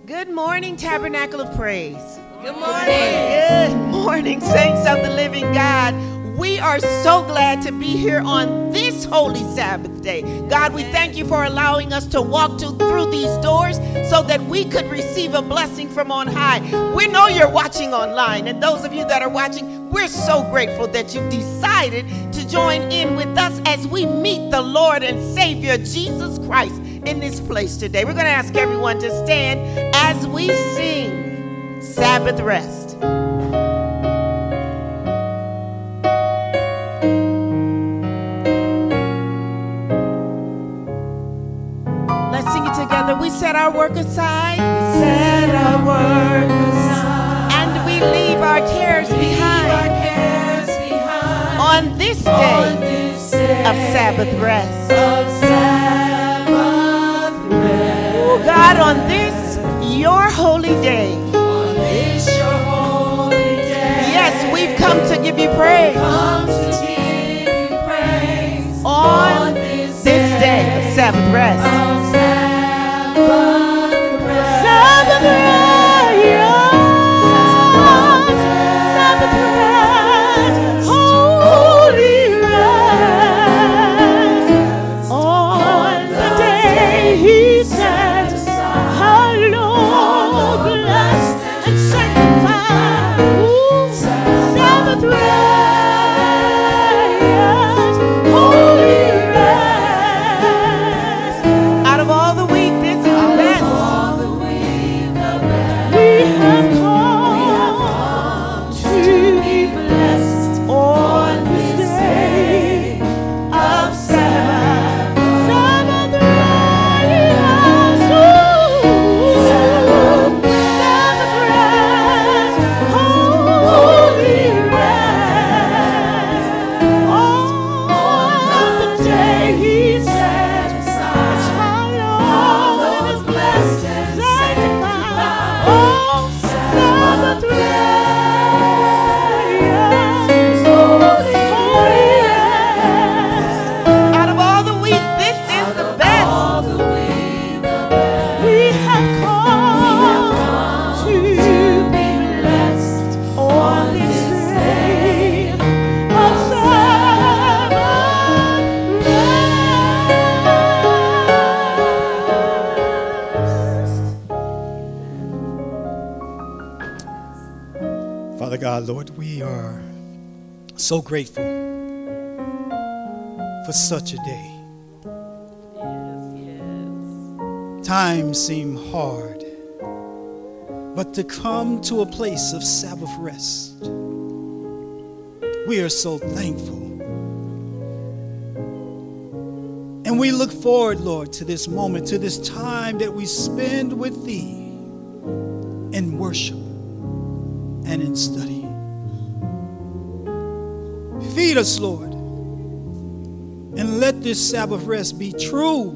Good morning, Tabernacle of Praise. Good morning. Good morning, saints of the living God. We are so glad to be here on this holy Sabbath day. God, we thank you for allowing us to walk through these doors so that we could receive a blessing from on high. We know you're watching online, and those of you that are watching, we're so grateful that you decided to join in with us as we meet the Lord and Savior Jesus Christ in this place today. We're going to ask everyone to stand as we sing Sabbath Rest. We set our work aside. Set our work aside. And we leave our cares behind. On this day of Sabbath rest. Oh God, on this your holy day. On this your holy day. Yes, we've come to give you praise. On this day of Sabbath rest. Sabbath rest, holy rest, on the day He set our Lord blessed and sanctified. Sabbath rest, holy rest. Out of all the week, this is the best. We have come to be blessed on this day of Sabbath. Sabbath rest, Sabbath rest, holy rest, on the day He set aside. Our Lord is blessed and sanctified. Sabbath rest, holy rest. Out of all the week, this is the best. We have come to be blessed on this day of Sabbath rest. Father God, Lord, we are so grateful for such a day. Times seem hard, but to come to a place of Sabbath rest, we are so thankful. And we look forward, Lord, to this moment, to this time that we spend with Thee in worship and in study. Feed us, Lord, and let this Sabbath rest be true.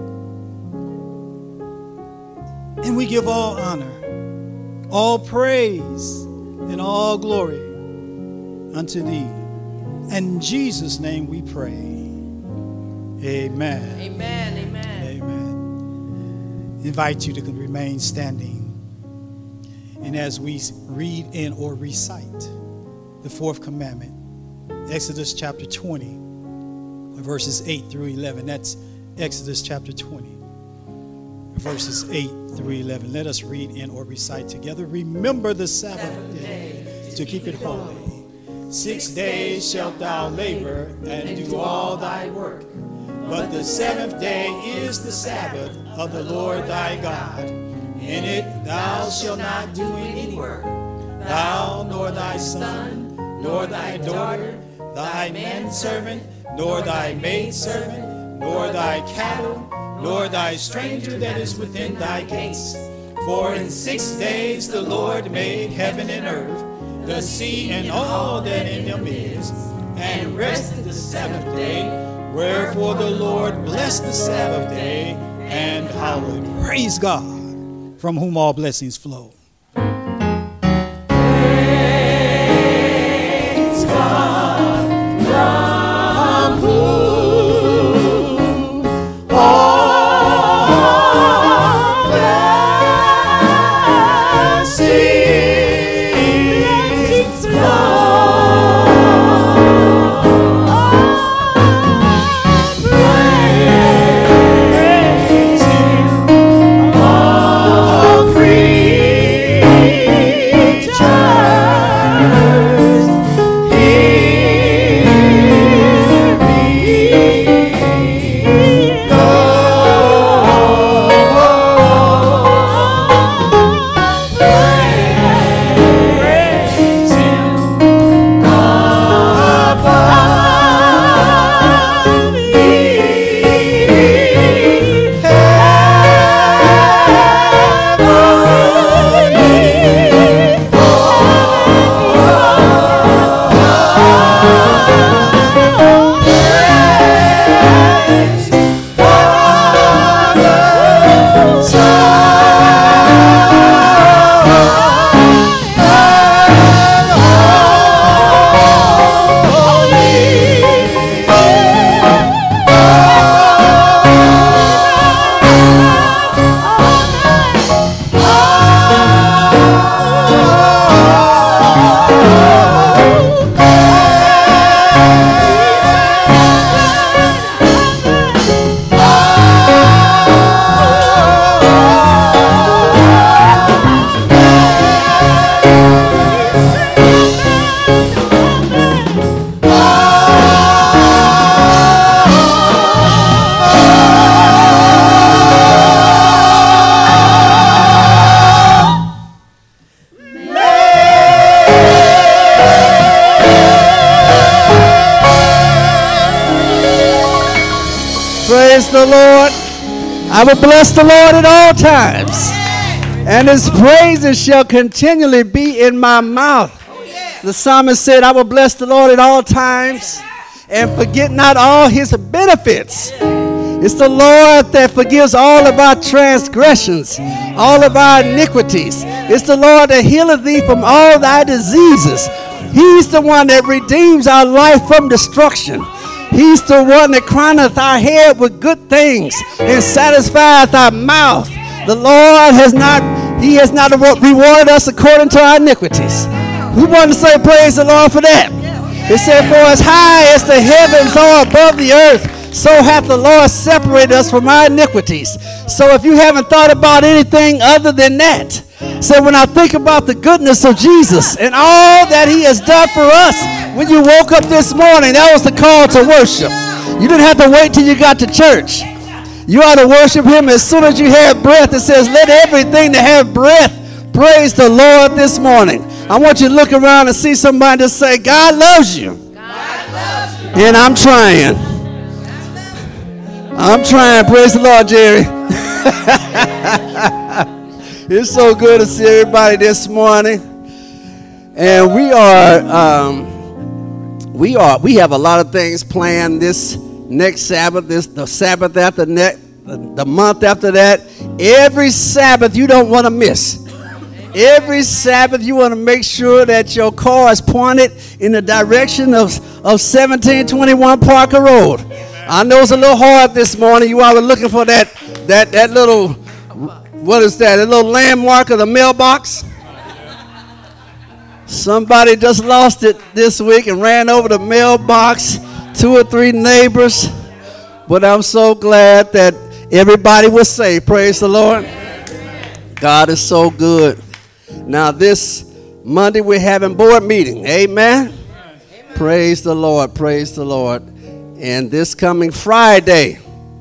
And we give all honor, all praise, and all glory unto Thee. In Jesus' name we pray. Amen. Amen. Amen. Amen. Invite you to remain standing. And as we read in or recite the fourth commandment, Exodus chapter 20, verses 8 through 11. That's Exodus chapter 20, verses 8 through 11. Let us read in or recite together. Remember the Sabbath day to keep it holy. 6 days shalt thou labor and do all thy work. But the seventh day is the Sabbath of the Lord thy God. In it thou shalt not do any work, thou nor thy son, nor thy daughter, thy manservant, nor thy maidservant, nor thy cattle, nor thy stranger that is within thy gates. For in 6 days the Lord made heaven and earth, the sea and all that in them is, and rested the seventh day. Wherefore the Lord blessed the Sabbath day and hallowed. Praise God, from whom all blessings flow. Praise God, from whom all blessings Praise the Lord. I will bless the Lord at all times, and his praises shall continually be in my mouth. The psalmist said, I will bless the Lord at all times and forget not all his benefits. It's the Lord that forgives all of our transgressions, all of our iniquities. It's the Lord that healeth thee from all thy diseases. He's the one that redeems our life from destruction. He's the one that crowneth our head with good things and satisfieth our mouth. The Lord has not rewarded us according to our iniquities. We want to say praise the Lord for that. It said, for as high as the heavens are above the earth, so hath the Lord separated us from our iniquities. So if you haven't thought about anything other than that, so when I think about the goodness of Jesus and all that he has done for us, when you woke up this morning, that was the call to worship. You didn't have to wait till you got to church. You ought to worship him as soon as you have breath. It says, let everything that have breath praise the Lord this morning. I want you to look around and see somebody to say, God loves you. God loves you. And I'm trying. I'm trying. Praise the Lord, Jerry. It's so good to see everybody this morning. And we have a lot of things planned this next Sabbath, the Sabbath after that, the month after that. Every Sabbath you don't want to miss. Every Sabbath you want to make sure that your car is pointed in the direction of 1721 Parker Road. I know it's a little hard this morning. You all were looking for that little, what is that? A little landmark of the mailbox. Somebody just lost it this week and ran over the mailbox. 2 or 3 neighbors. But I'm so glad that everybody was safe. Praise the Lord. God is so good. Now this Monday we're having board meeting. Amen. Praise the Lord. Praise the Lord. And this coming Friday,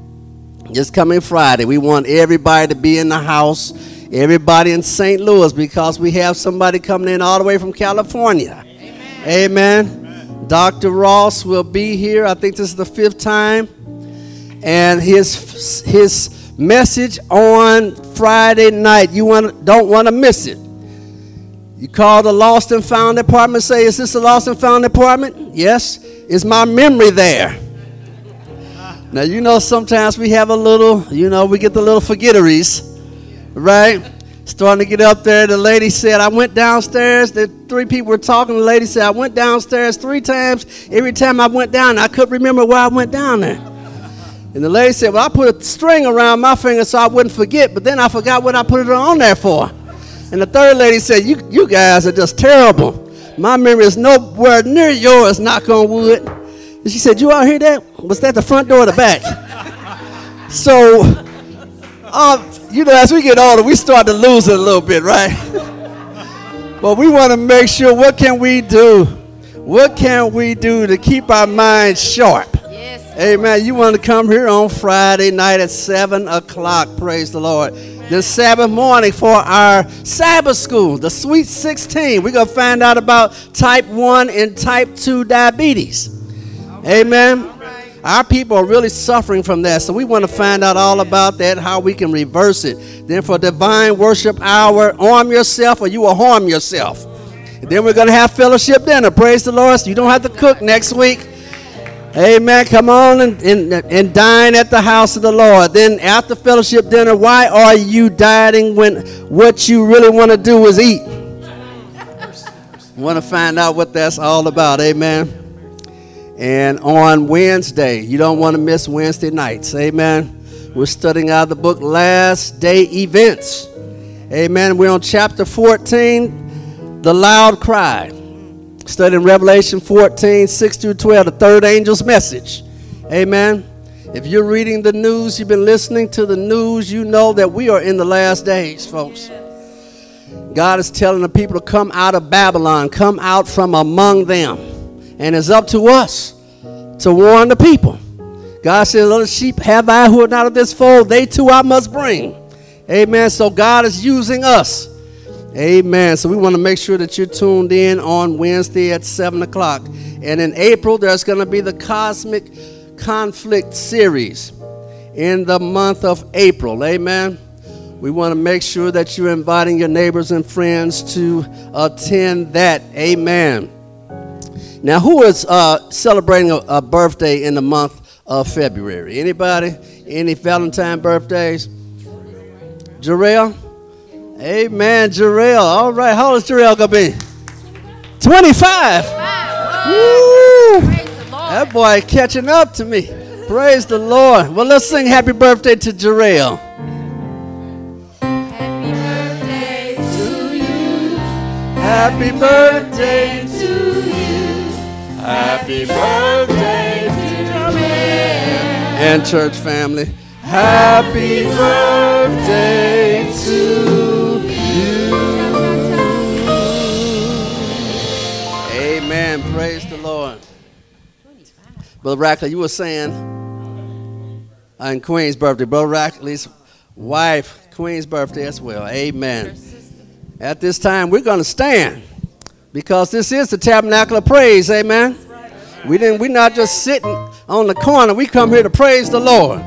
we want everybody to be in the house. Everybody in St. Louis, because we have somebody coming in all the way from California. Amen. Dr. Ross will be here. I think this is the 5th time. And his message on Friday night, don't want to miss it. You call the Lost and Found Department, say, is this the Lost and Found Department? Yes. Is my memory there? Now, sometimes we have a little, we get the little forgetteries. Right? Starting to get up there. The lady said, I went downstairs. The 3 people were talking. The lady said, I went downstairs 3 times. Every time I went down, I couldn't remember why I went down there. And the lady said, well, I put a string around my finger so I wouldn't forget, but then I forgot what I put it on there for. And the 3rd lady said, you guys are just terrible. My memory is nowhere near yours, knock on wood. And she said, you all hear that? Was that the front door or the back? So, as we get older, we start to lose it a little bit, right? But we want to make sure, what can we do? What can we do to keep our minds sharp? Yes. Amen. You want to come here on Friday night at 7 o'clock. Praise the Lord. This Sabbath morning for our Sabbath school, the Sweet 16. We're going to find out about type 1 and type 2 diabetes. Amen. Our people are really suffering from that, so we want to find out all about that, how we can reverse it. Then for divine worship hour, arm yourself or you will harm yourself. And then we're going to have fellowship dinner. Praise the Lord. So you don't have to cook next week. Amen. Come on and dine at the house of the Lord. Then after fellowship dinner, why are you dieting when what you really want to do is eat? Want to find out what that's all about. Amen. And on Wednesday, you don't want to miss Wednesday nights. Amen. We're studying out of the book Last Day Events. Amen. We're on chapter 14, The Loud Cry. Studying Revelation 14, 6 through 12, the third angel's message. Amen. If you're reading the news, you've been listening to the news, you know that we are in the last days, folks. God is telling the people to come out of Babylon, come out from among them. And it's up to us to warn the people. God says, little sheep have I who are not of this fold, they too I must bring. Amen. So God is using us. Amen. So we want to make sure that you're tuned in on Wednesday at 7 o'clock. And in April, there's going to be the Cosmic Conflict series in the month of April. Amen. We want to make sure that you're inviting your neighbors and friends to attend that. Amen. Now, who is celebrating a birthday in the month of February? Anybody? Any Valentine birthdays? Jarrell? Amen, Jarrell. All right, how old is Jarrell going to be? 25. Woo! That boy catching up to me. Praise the Lord. Well, let's sing happy birthday to Jarrell. Happy birthday to you. Happy birthday to you. Happy birthday to Jarrell. and church family. Happy birthday to you. Amen. Praise the Lord. Brother Rackley, you were saying on Queen's birthday. Brother Rackley's wife, Queen's birthday as well. Amen. At this time, we're going to stand because this is the Tabernacle of Praise. Amen. We're not just sitting on the corner. We come here to praise the Lord.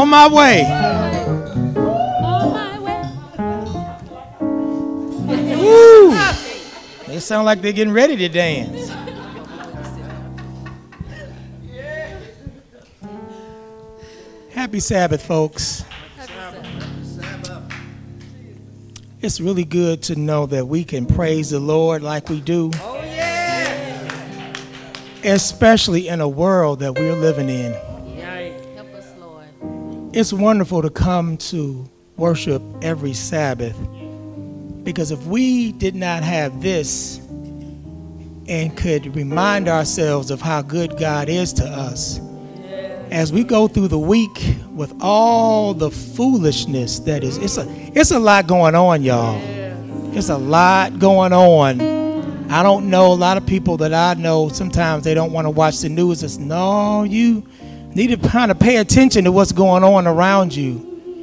On my way. On my way. Woo. They sound like they're getting ready to dance. Happy Sabbath, folks. It's really good to know that we can praise the Lord like we do. Oh, yeah. Especially in a world that we're living in. Help us, Lord. It's wonderful to come to worship every Sabbath, because if we did not have this and could remind ourselves of how good God is to us, as we go through the week with all the foolishness that is, it's a lot going on, y'all. It's a lot going on. I don't know, a lot of people that I know, sometimes they don't want to watch the news. It's, no, you need to kind of pay attention to what's going on around you.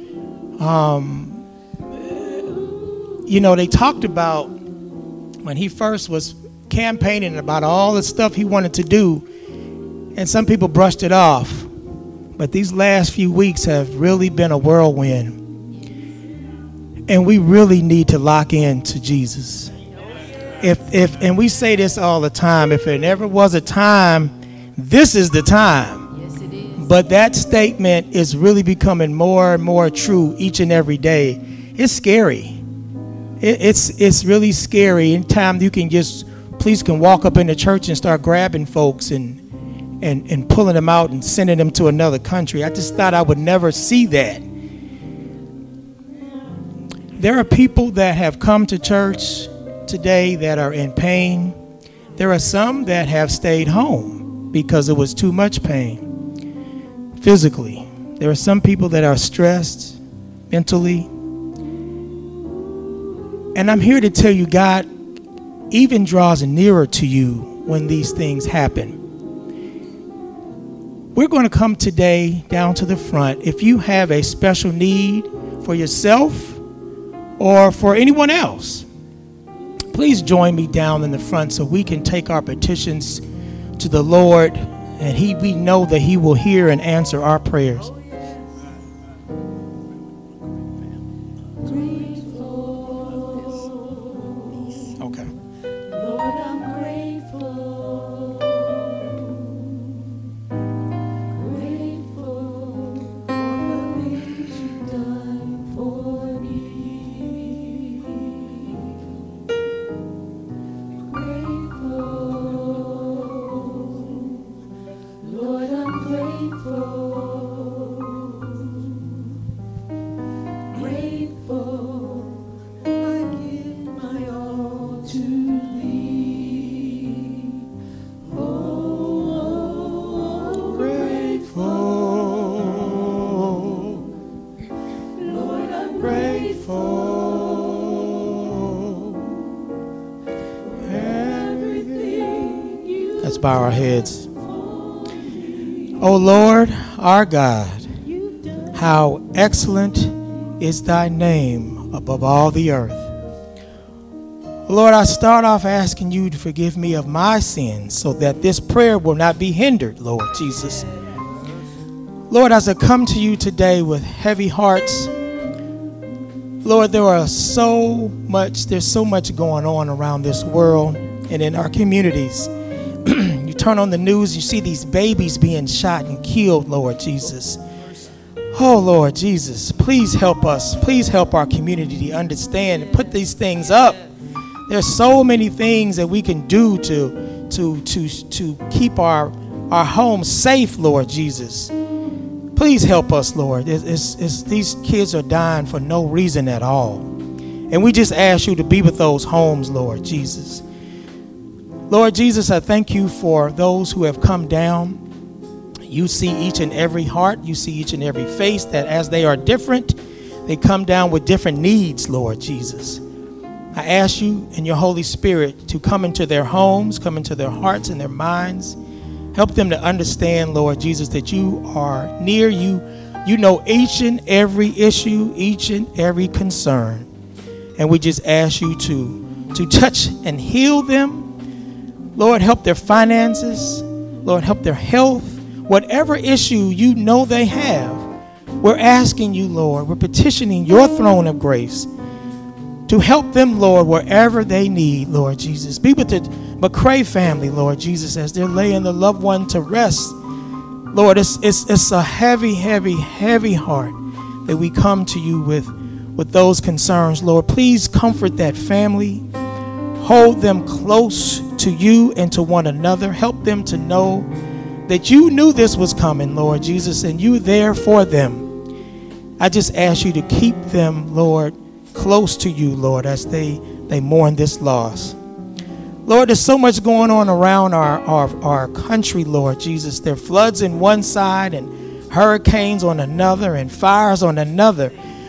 You know, they talked about when he first was campaigning about all the stuff he wanted to do, and some people brushed it off. But these last few weeks have really been a whirlwind. And we really need to lock in to Jesus. And we say this all the time, if there never was a time, this is the time. Yes, it is. But that statement is really becoming more and more true each and every day. It's scary. It's really scary. Anytime you can police can walk up in the church and start grabbing folks and pulling them out and sending them to another country. I just thought I would never see that. There are people that have come to church today that are in pain. There are some that have stayed home because it was too much pain physically. There are some people that are stressed mentally. And I'm here to tell you, God even draws nearer to you when these things happen. We're going to come today down to the front. If you have a special need for yourself or for anyone else, please join me down in the front so we can take our petitions to the Lord, and we know that he will hear and answer our prayers. Okay. Lord, I'm grateful. Grateful for the things you've done for me. Grateful. Lord, I'm grateful. Grateful. I give my all to thee. Oh, Grateful. Lord, I'm grateful. Everything you Let's bow our heads. O Lord, our God, you've done. how excellent is thy name above all the earth. Lord, I start off asking you to forgive me of my sins so that this prayer will not be hindered, Lord Jesus. Lord, as I come to you today with heavy hearts, Lord, there's so much going on around this world and in our communities. You turn on the news, you see these babies being shot and killed, Lord Jesus. Oh, Lord Jesus, please help us. Please help our community to understand and put these things up. There's so many things that we can do to keep our homes safe, Lord Jesus. Please help us, Lord. These kids are dying for no reason at all. And we just ask you to be with those homes, Lord Jesus. Lord Jesus, I thank you for those who have come down. You see each and every heart. You see each and every face, that as they are different, they come down with different needs, Lord Jesus. I ask you in your Holy Spirit to come into their homes, come into their hearts and their minds. Help them to understand, Lord Jesus, that you are near. You know each and every issue, each and every concern. And we just ask you to touch and heal them. Lord, help their finances. Lord, help their health. Whatever issue you know they have, we're asking you, Lord, we're petitioning your throne of grace to help them, Lord, wherever they need, Lord Jesus. Be with the McCray family, Lord Jesus, as they're laying the loved one to rest. Lord, it's a heavy, heavy, heavy heart that we come to you with those concerns, Lord. Please comfort that family. Hold them close to you and to one another. Help them to know that you knew this was coming, Lord Jesus, and you there for them. I just ask you to keep them, Lord, close to you, Lord, as they mourn this loss. Lord, there's so much going on around our country, Lord Jesus. There are floods on one side and hurricanes on another and fires on another.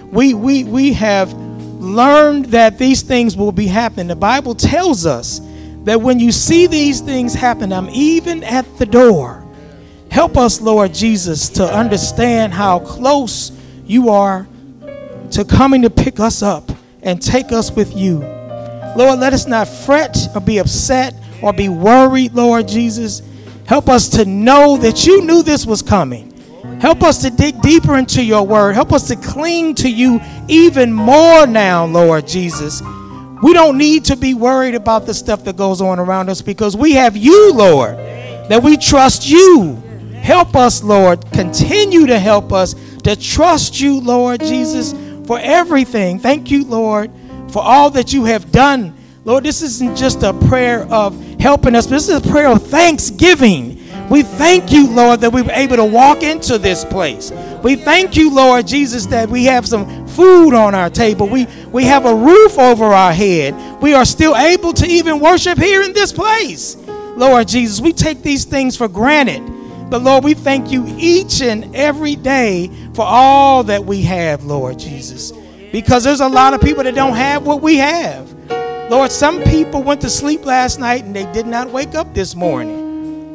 We have learned that these things will be happening. The Bible tells us that when you see these things happen, I'm even at the door. Help us, Lord Jesus, to understand how close you are to coming to pick us up and take us with you. Lord, let us not fret or be upset or be worried, Lord Jesus. Help us to know that you knew this was coming. Help us to dig deeper into your word. Help us to cling to you even more now, Lord Jesus. We don't need to be worried about the stuff that goes on around us because we have you, Lord, that we trust you. Help us, Lord. Continue to help us to trust you, Lord Jesus, for everything. Thank you, Lord, for all that you have done. Lord, this isn't just a prayer of helping us, but this is a prayer of thanksgiving. We thank you, Lord, that we were able to walk into this place. We thank you, Lord Jesus, that we have some food on our table. We have a roof over our head. We are still able to even worship here in this place. Lord Jesus, we take these things for granted. But Lord, we thank you each and every day for all that we have, Lord Jesus. Because there's a lot of people that don't have what we have. Lord, some people went to sleep last night and they did not wake up this morning.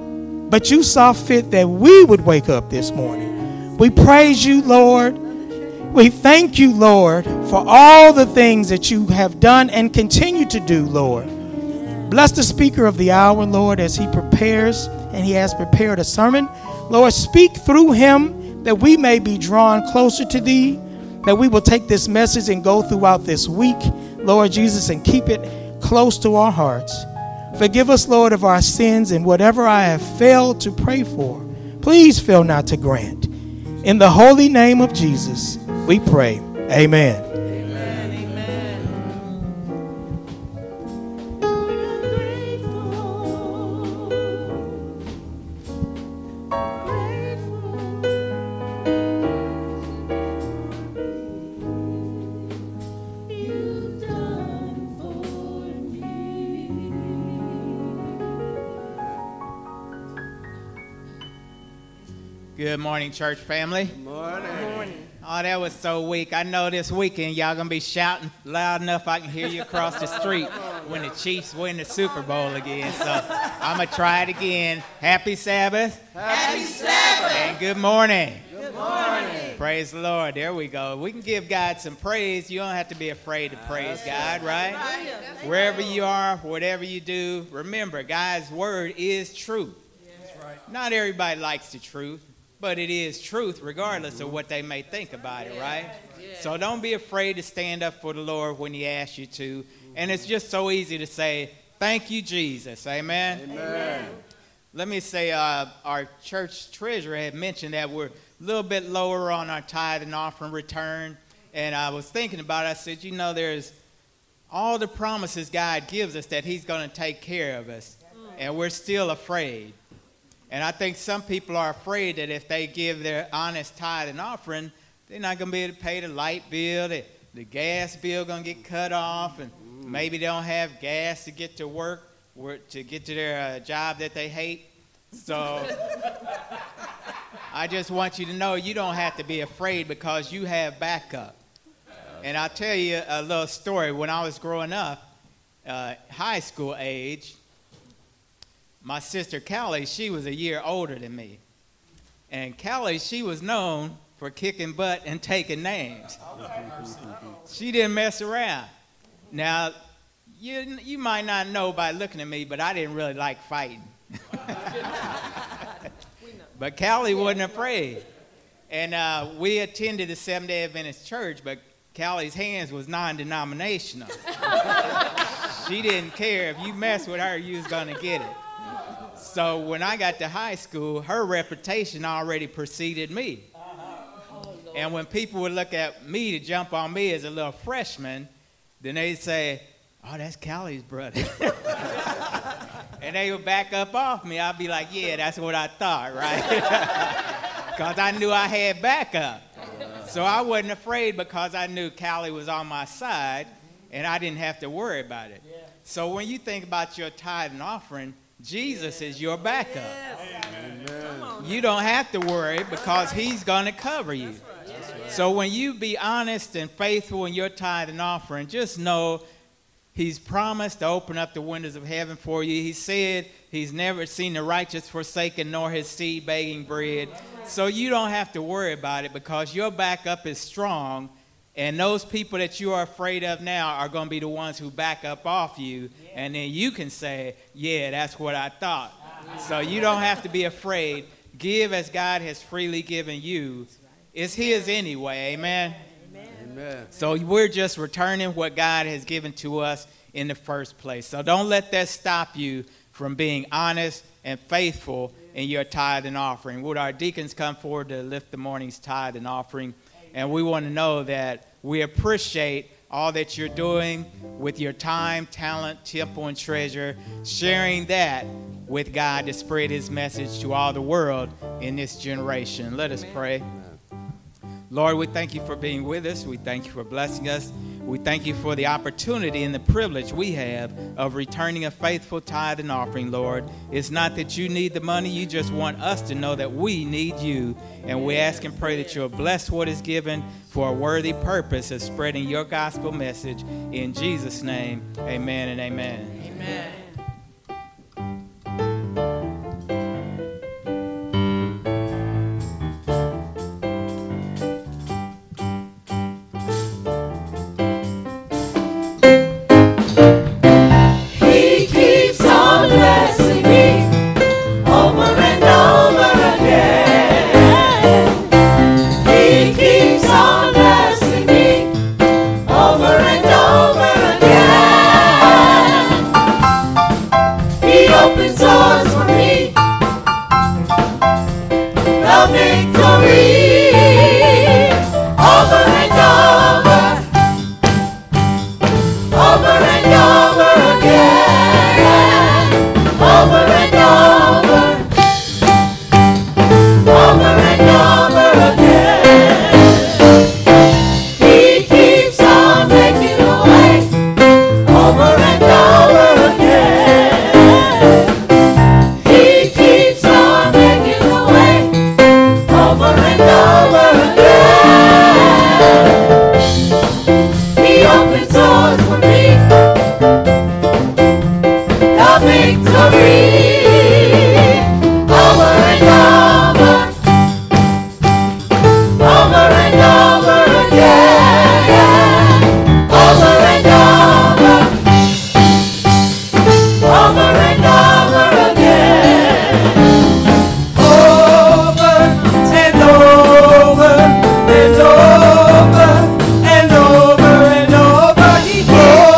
But you saw fit that we would wake up this morning. We praise you, Lord. We thank you, Lord, for all the things that you have done and continue to do, Lord. Bless the speaker of the hour, Lord, as he prepares, and he has prepared a sermon. Lord, speak through him that we may be drawn closer to thee, that we will take this message and go throughout this week, Lord Jesus, and keep it close to our hearts. Forgive us, Lord, of our sins and whatever I have failed to pray for. Please fail not to grant. In the holy name of Jesus, we pray. Amen. Good morning, church family. Good morning. Oh, that was so weak. I know this weekend y'all going to be shouting loud enough I can hear you across the street when the Chiefs win the Super Bowl again. So I'm going to try it again. Happy Sabbath. Happy Sabbath. And good morning. Good morning. Praise the Lord. There we go. We can give God some praise. You don't have to be afraid to praise God, right? Wherever you are, whatever you do, remember, God's word is truth. Not everybody likes the truth, but it is truth regardless of what they may think about it, right? So don't be afraid to stand up for the Lord when he asks you to. And it's just so easy to say, thank you, Jesus. Amen? Amen. Let me say our church treasurer had mentioned that we're a little bit lower on our tithe and offering return. And I was thinking about it. I said, you know, there's all the promises God gives us that he's going to take care of us. And we're still afraid. And I think some people are afraid that if they give their honest tithe and offering, they're not going to be able to pay the light bill, the gas bill going to get cut off, and maybe they don't have gas to get to work, or to get to their job that they hate. So I just want you to know you don't have to be afraid because you have backup. And I'll tell you a little story. When I was growing up, high school age, my sister Callie, she was a year older than me. And Callie, she was known for kicking butt and taking names. She didn't mess around. Now, you might not know by looking at me, but I didn't really like fighting. But Callie wasn't afraid. And we attended the Seventh-day Adventist church, but Callie's hands was non-denominational. She didn't care. If you messed with her, you was going to get it. So when I got to high school, her reputation already preceded me. And when people would look at me to jump on me as a little freshman, then they'd say, oh, that's Callie's brother. And they would back up off me. I'd be like, yeah, that's what I thought, right? Because I knew I had backup. So I wasn't afraid because I knew Callie was on my side and I didn't have to worry about it. So when you think about your tithe and offering, Jesus is your backup. You don't have to worry because he's going to cover you. So when you be honest and faithful in your tithe and offering, just know he's promised to open up the windows of heaven for you. He said he's never seen the righteous forsaken nor his seed begging bread. So you don't have to worry about it because your backup is strong. And those people that you are afraid of now are going to be the ones who back up off you. And then you can say, yeah, that's what I thought. So you don't have to be afraid. Give as God has freely given you. It's his anyway. Amen. Amen. So we're just returning what God has given to us in the first place. So don't let that stop you from being honest and faithful in your tithe and offering. Would our deacons come forward to lift the morning's tithe and offering? And we want to know that we appreciate all that you're doing with your time, talent, temple, and treasure, sharing that with God to spread his message to all the world in this generation. Let us pray. Lord, we thank you for being with us. We thank you for blessing us. We thank you for the opportunity and the privilege we have of returning a faithful tithe and offering, Lord. It's not that you need the money. You just want us to know that we need you. And we ask and pray that you'll bless what is given for a worthy purpose of spreading your gospel message. In Jesus' name, amen and amen. Amen. And over and over he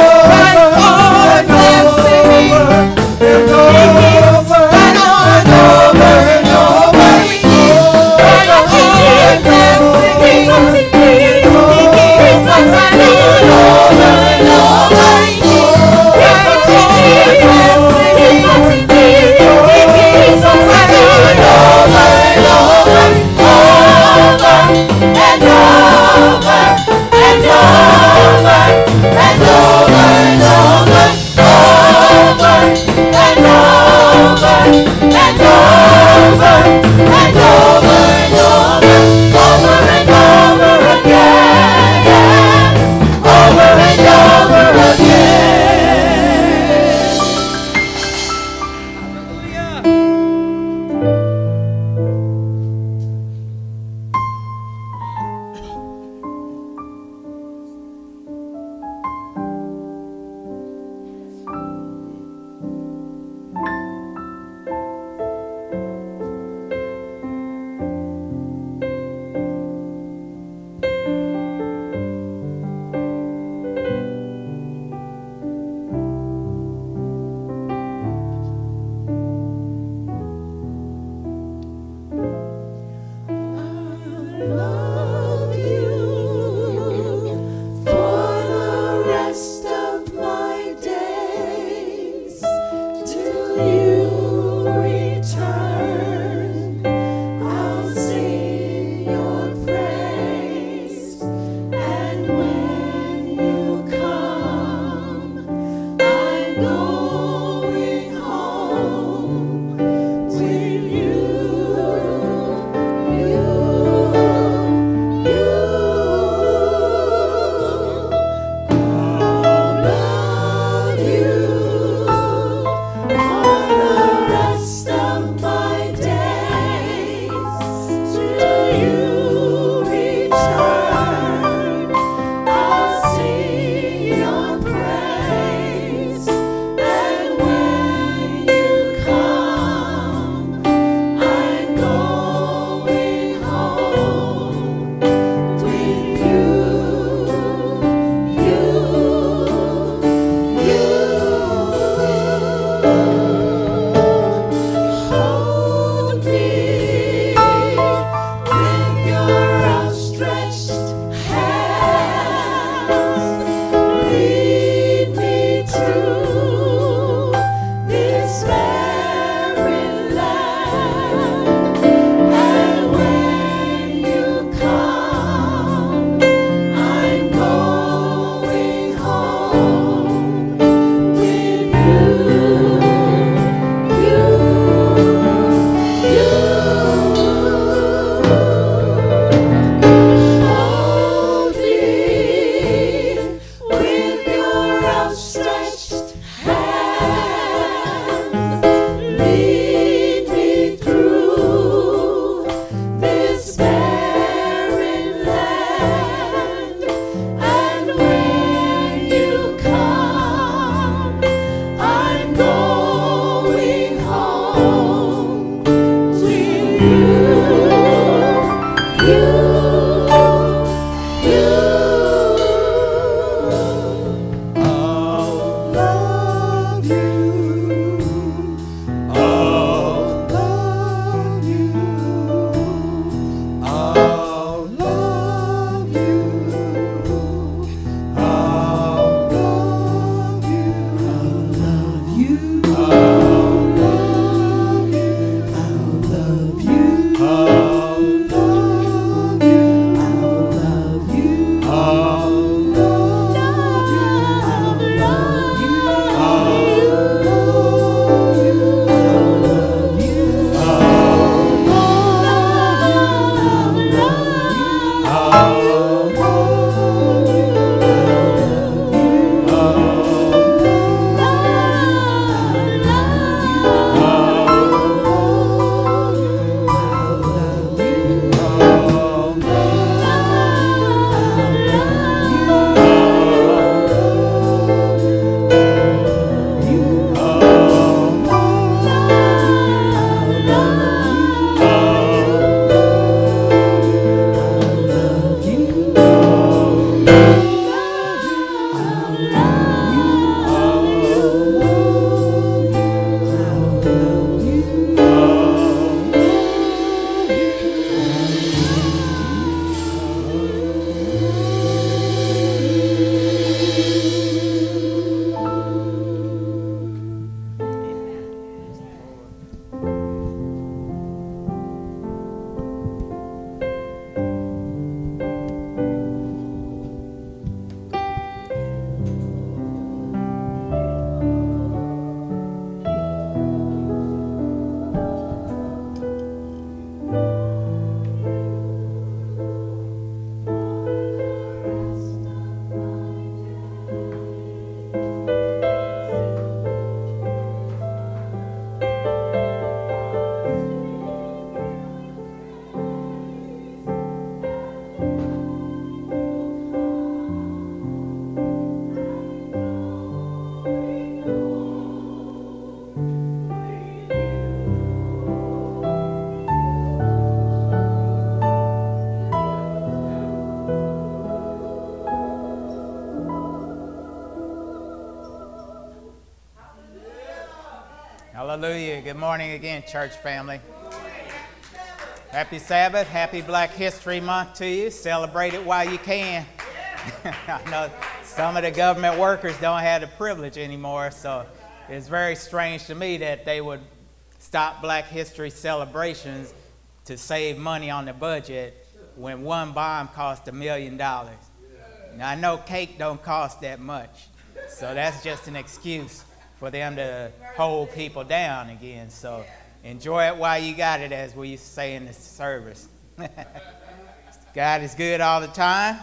Hallelujah. Good morning again, church family. Happy Sabbath. Happy Black History Month to you. Celebrate it while you can. I know some of the government workers don't have the privilege anymore, so it's very strange to me that they would stop Black History celebrations to save money on the budget when one bomb cost $1 million. Now, I know cake don't cost that much, so that's just an excuse for them to hold people down again. So enjoy it while you got it, as we used to say in the service. God is good all the time.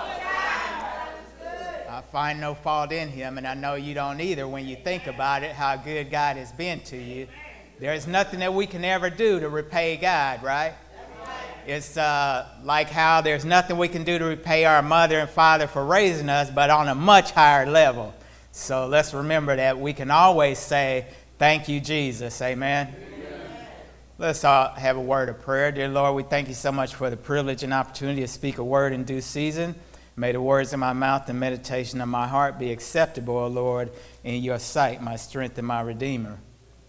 I find no fault in him, and I know you don't either when you think about it, how good God has been to you. There's nothing that we can ever do to repay God, right? It's like how there's nothing we can do to repay our mother and father for raising us, but on a much higher level. So let's remember that we can always say, thank you, Jesus. Amen. Let's all have a word of prayer. Dear Lord, we thank you so much for the privilege and opportunity to speak a word in due season. May the words of my mouth and meditation of my heart be acceptable, O Lord, in your sight, my strength and my Redeemer.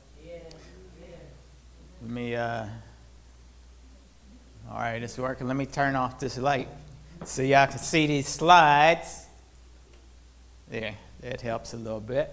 Let me, all right, it's working. Let me turn off this light so y'all can see these slides. There, that helps a little bit.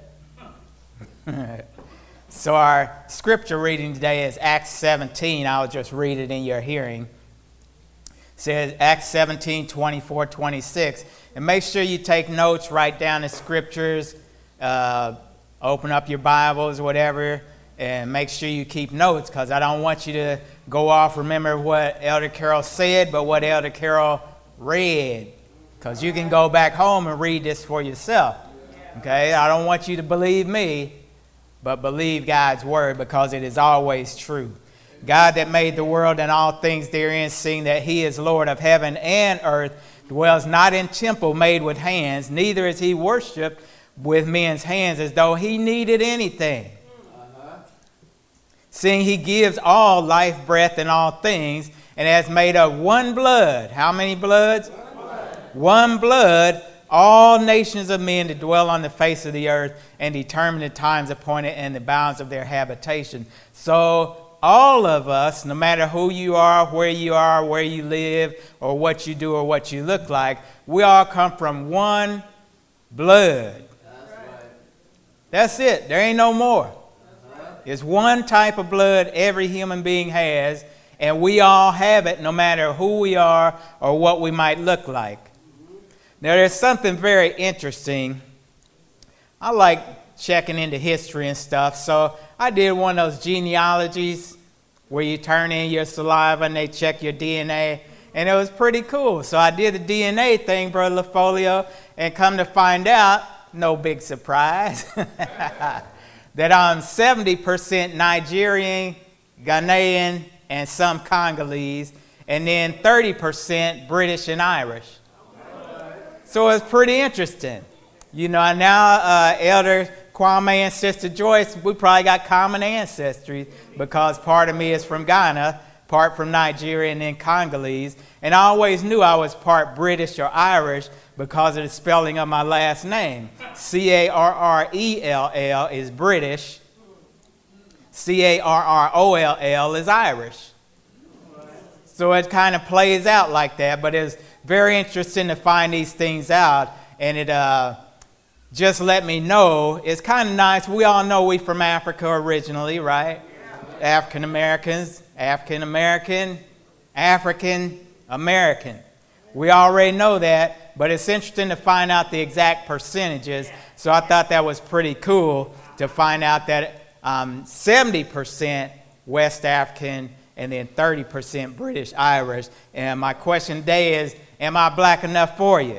So our scripture reading today is Acts 17. I'll just read it in your hearing. It says Acts 17, 24, 26. And make sure you take notes, write down the scriptures, open up your Bibles, whatever, and make sure you keep notes, because I don't want you to go off, remember what Elder Carroll said, but what Elder Carroll read, because you can go back home and read this for yourself. Okay, I don't want you to believe me, but believe God's word, because it is always true. God that made the world and all things therein, seeing that he is Lord of heaven and earth, dwells not in temple made with hands, neither is he worshipped with men's hands as though he needed anything. Seeing he gives all life, breath, and all things, and has made of one blood. How many bloods? One blood. All nations of men to dwell on the face of the earth, and determine the times appointed and the bounds of their habitation. So all of us, no matter who you are, where you live, or what you do, or what you look like, we all come from one blood. That's it. There ain't no more. It's one type of blood every human being has, and we all have it no matter who we are or what we might look like. Now, there's something very interesting. I like checking into history and stuff, so I did one of those genealogies where you turn in your saliva and they check your DNA, and it was pretty cool. So I did the DNA thing, Brother LaFolio, and come to find out, no big surprise, that I'm 70% Nigerian, Ghanaian, and some Congolese, and then 30% British and Irish. So it's pretty interesting. You know, now Elder Kwame and Sister Joyce, we probably got common ancestry, because part of me is from Ghana, part from Nigeria, and then Congolese. And I always knew I was part British or Irish because of the spelling of my last name. Carrrell is British. Carroll is Irish. So it kind of plays out like that, but it's very interesting to find these things out, and it just let me know. It's kind of nice. We all know we from Africa originally, right? African Americans, African American, African American. We already know that, but it's interesting to find out the exact percentages. So I thought that was pretty cool to find out that 70% West African and then 30% British Irish. And my question today is, am I black enough for you?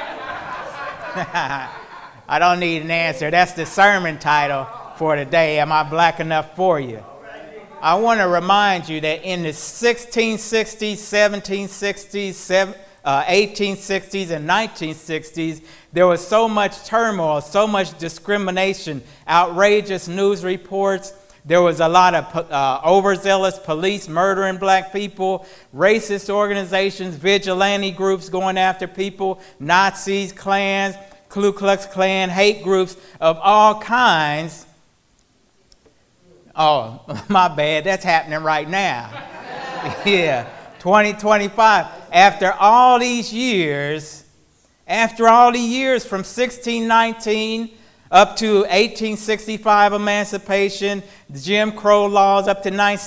I don't need an answer. That's the sermon title for today. Am I black enough for you? I want to remind you that in the 1660s, 1760s, 1860s, and 1960s, there was so much turmoil, so much discrimination, outrageous news reports. There was a lot of overzealous police murdering black people, racist organizations, vigilante groups going after people, Nazis, Klans, Ku Klux Klan, hate groups of all kinds Oh, my bad. That's happening right now. Yeah, 2025. After all these years, from 1619 up to 1865 emancipation, the Jim Crow laws up to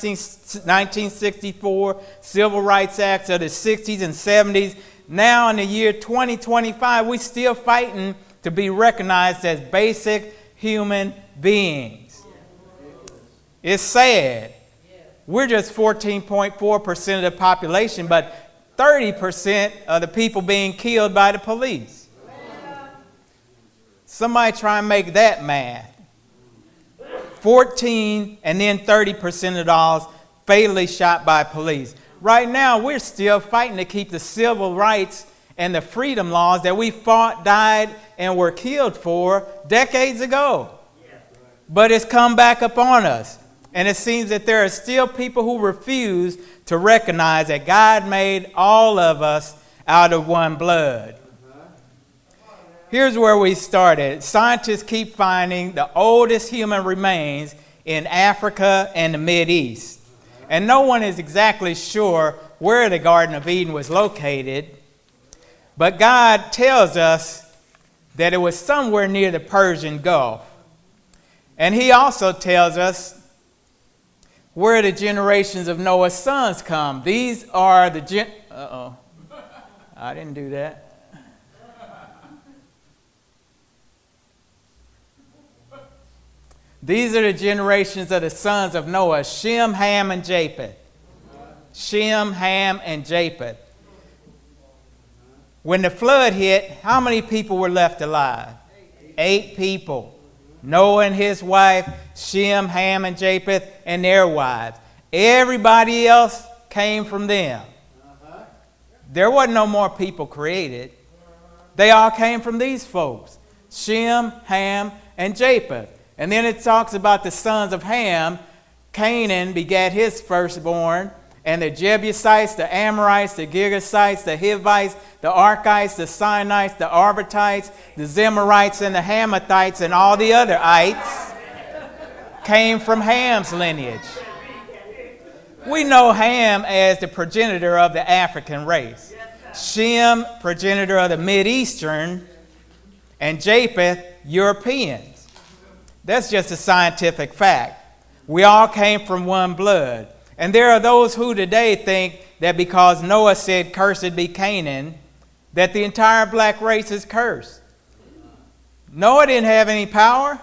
1964, Civil Rights Acts of the 60s and 70s. Now in the year 2025, we're still fighting to be recognized as basic human beings. It's sad. We're just 14.4% of the population, but 30% of the people being killed by the police. Somebody try and make that math. 14 and then 30% of those fatally shot by police. Right now, we're still fighting to keep the civil rights and the freedom laws that we fought, died, and were killed for decades ago. But it's come back upon us. And it seems that there are still people who refuse to recognize that God made all of us out of one blood. Here's where we started. Scientists keep finding the oldest human remains in Africa and the Mideast. And no one is exactly sure where the Garden of Eden was located. But God tells us that it was somewhere near the Persian Gulf. And he also tells us where the generations of Noah's sons come. These are the I didn't do that. These are the generations of the sons of Noah, Shem, Ham, and Japheth. Shem, Ham, and Japheth. When the flood hit, how many people were left alive? 8 people. Noah and his wife, Shem, Ham, and Japheth, and their wives. Everybody else came from them. There wasn't no more people created. They all came from these folks. Shem, Ham, and Japheth. And then it talks about the sons of Ham. Canaan begat his firstborn, and the Jebusites, the Amorites, the Girgashites, the Hivites, the Archites, the Sinites, the Arvatites, the Zemarites, and the Hamathites, and all the other ites came from Ham's lineage. We know Ham as the progenitor of the African race. Shem, progenitor of the Mideastern, and Japheth, Europeans. That's just a scientific fact. We all came from one blood. And there are those who today think that because Noah said, "Cursed be Canaan," that the entire black race is cursed. Noah didn't have any power.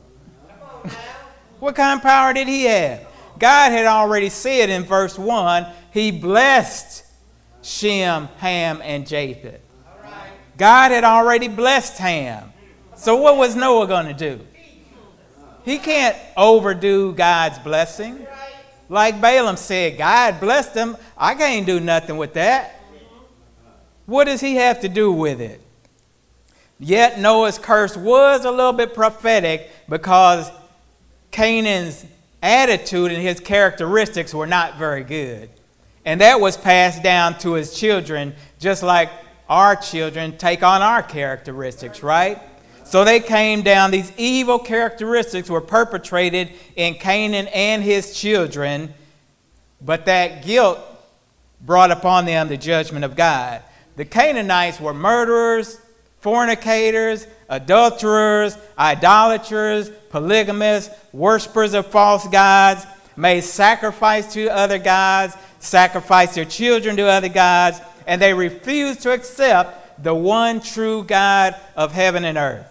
What kind of power did he have? God had already said in verse 1, he blessed Shem, Ham, and Japheth. God had already blessed Ham. So what was Noah going to do? He can't overdo God's blessing. Like Balaam said, God blessed him. I can't do nothing with that. What does he have to do with it? Yet Noah's curse was a little bit prophetic because Canaan's attitude and his characteristics were not very good. And that was passed down to his children, just like our children take on our characteristics, right? So they came down, these evil characteristics were perpetrated in Canaan and his children, but that guilt brought upon them the judgment of God. The Canaanites were murderers, fornicators, adulterers, idolaters, polygamists, worshipers of false gods, made sacrifice to other gods, sacrificed their children to other gods, and they refused to accept the one true God of heaven and earth.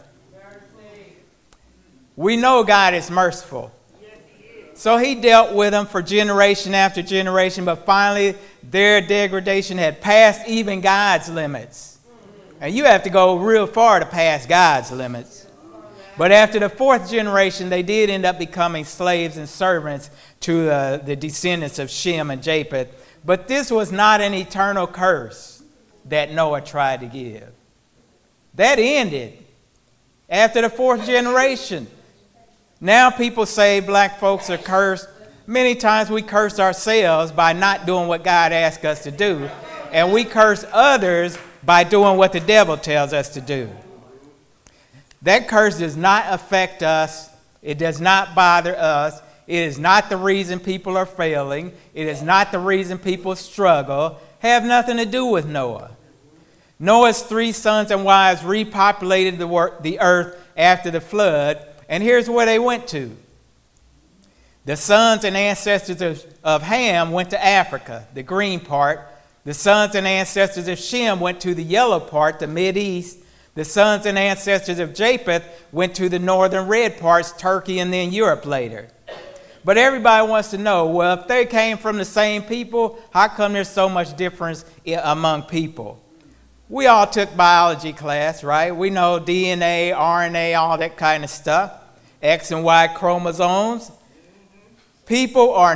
We know God is merciful. So he dealt with them for generation after generation, but finally their degradation had passed even God's limits. And you have to go real far to pass God's limits. But after the 4th generation, they did end up becoming slaves and servants to the descendants of Shem and Japheth. But this was not an eternal curse that Noah tried to give. That ended after the 4th generation. Now people say black folks are cursed. Many times we curse ourselves by not doing what God asks us to do. And we curse others by doing what the devil tells us to do. That curse does not affect us. It does not bother us. It is not the reason people are failing. It is not the reason people struggle. Have nothing to do with Noah. Noah's 3 sons and wives repopulated the earth after the flood, and here's where they went to. The sons and ancestors of Ham went to Africa, the green part. The sons and ancestors of Shem went to the yellow part, the Mideast. The sons and ancestors of Japheth went to the northern red parts, Turkey and then Europe later. But everybody wants to know, well, if they came from the same people, how come there's so much difference among people? We all took biology class, right? We know DNA, RNA, all that kind of stuff. X and Y chromosomes. People are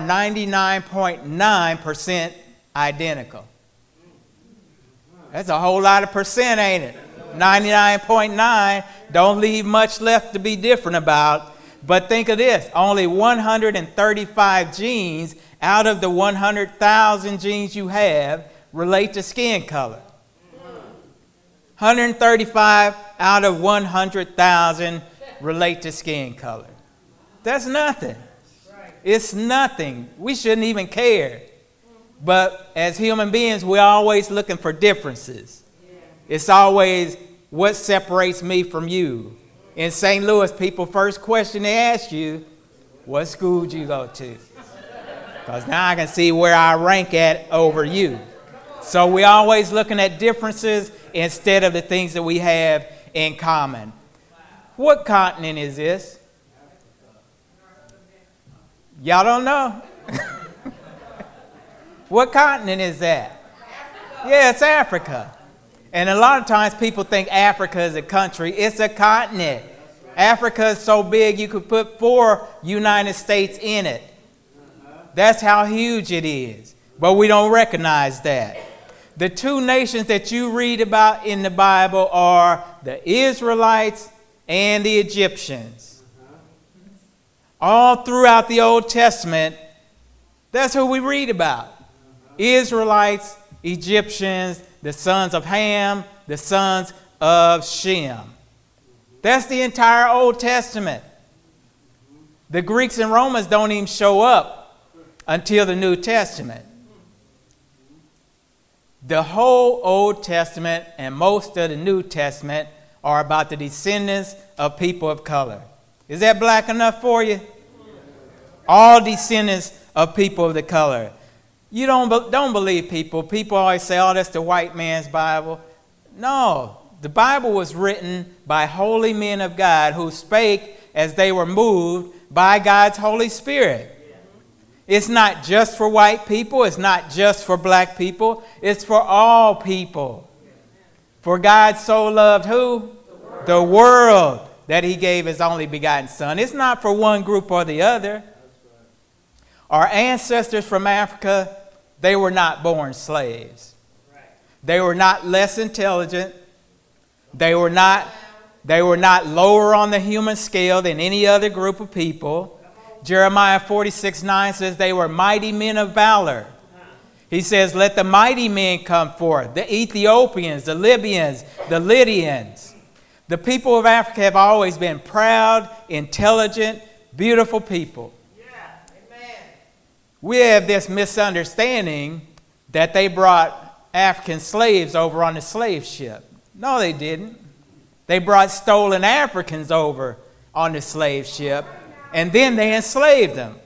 99.9% identical. That's a whole lot of percent, ain't it? 99.9, don't leave much left to be different about. But think of this, only 135 genes out of the 100,000 genes you have relate to skin color. 135 out of 100,000 relate to skin color. That's nothing. It's nothing. We shouldn't even care. But as human beings, we're always looking for differences. It's always what separates me from you. In St. Louis, people, first question they ask you, what school did you go to? Because now I can see where I rank at over you. So we're always looking at differences instead of the things that we have in common. What continent is this? Y'all don't know? What continent is that? Yeah, it's Africa. And a lot of times people think Africa is a country. It's a continent. Africa is so big you could put 4 United States in it. That's how huge it is. But we don't recognize that. The 2 nations that you read about in the Bible are the Israelites and the Egyptians. All throughout the Old Testament, that's who we read about. Israelites, Egyptians, the sons of Ham, the sons of Shem. That's the entire Old Testament. The Greeks and Romans don't even show up until the New Testament. The whole Old Testament and most of the New Testament are about the descendants of people of color. Is that black enough for you? All descendants of people of the color. You don't believe people. People always say, oh, that's the white man's Bible. No, the Bible was written by holy men of God who spake as they were moved by God's Holy Spirit. It's not just for white people. It's not just for black people. It's for all people. For God so loved who? The world, that he gave his only begotten son. It's not for one group or the other. Our ancestors from Africa, they were not born slaves. They were not less intelligent. They were not lower on the human scale than any other group of people. Jeremiah 46:9 says they were mighty men of valor. He says, let the mighty men come forth. The Ethiopians, the Libyans, the Lydians. The people of Africa have always been proud, intelligent, beautiful people. We have this misunderstanding that they brought African slaves over on the slave ship. No, they didn't. They brought stolen Africans over on the slave ship, and then they enslaved them.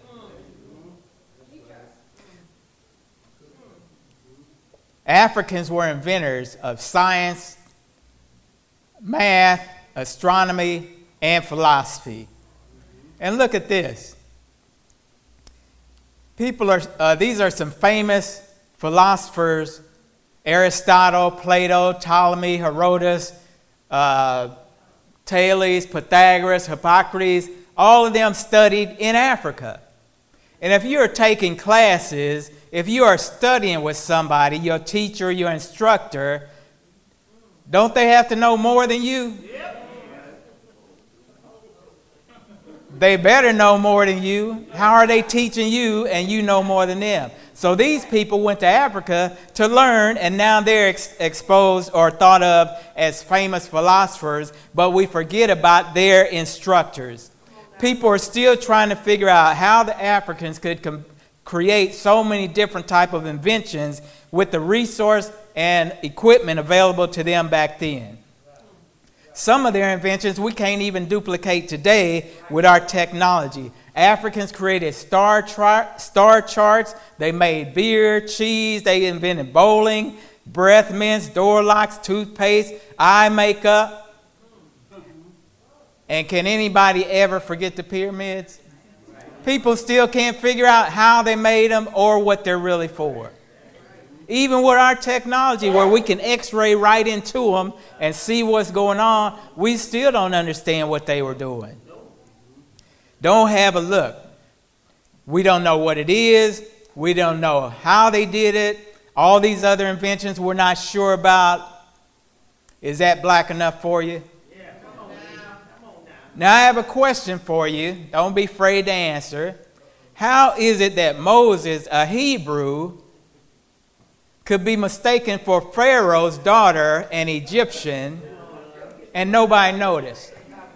Africans were inventors of science, math, astronomy, and philosophy. And look at this. These are some famous philosophers: Aristotle, Plato, Ptolemy, Herodotus, Thales, Pythagoras, Hippocrates. All of them studied in Africa. And if you're taking classes, if you are studying with somebody, your teacher, your instructor, don't they have to know more than you? They better know more than you. How are they teaching you and you know more than them? So these people went to Africa to learn, and now they're exposed or thought of as famous philosophers, but we forget about their instructors. People are still trying to figure out how the Africans could create so many different type of inventions with the resource and equipment available to them back then. Some of their inventions we can't even duplicate today with our technology. Africans created star charts. They made beer, cheese. They invented bowling, breath mints, door locks, toothpaste, eye makeup. And can anybody ever forget the pyramids? People still can't figure out how they made them or what they're really for. Even with our technology where we can x-ray right into them and see what's going on, we still don't understand what they were doing. Don't have a look. We don't know what it is. We don't know how they did it. All these other inventions we're not sure about. Is that black enough for you? Now I have a question for you. Don't be afraid to answer. How is it that Moses, a Hebrew, could be mistaken for Pharaoh's daughter, an Egyptian, and nobody noticed?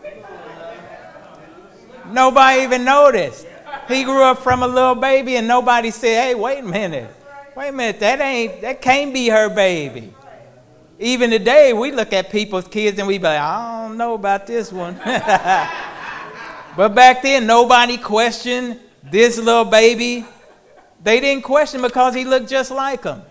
Nobody even noticed. He grew up from a little baby and nobody said, hey, wait a minute, that can't be her baby. Even today, we look at people's kids and we be like, I don't know about this one. But back then, nobody questioned this little baby. They didn't question because he looked just like them.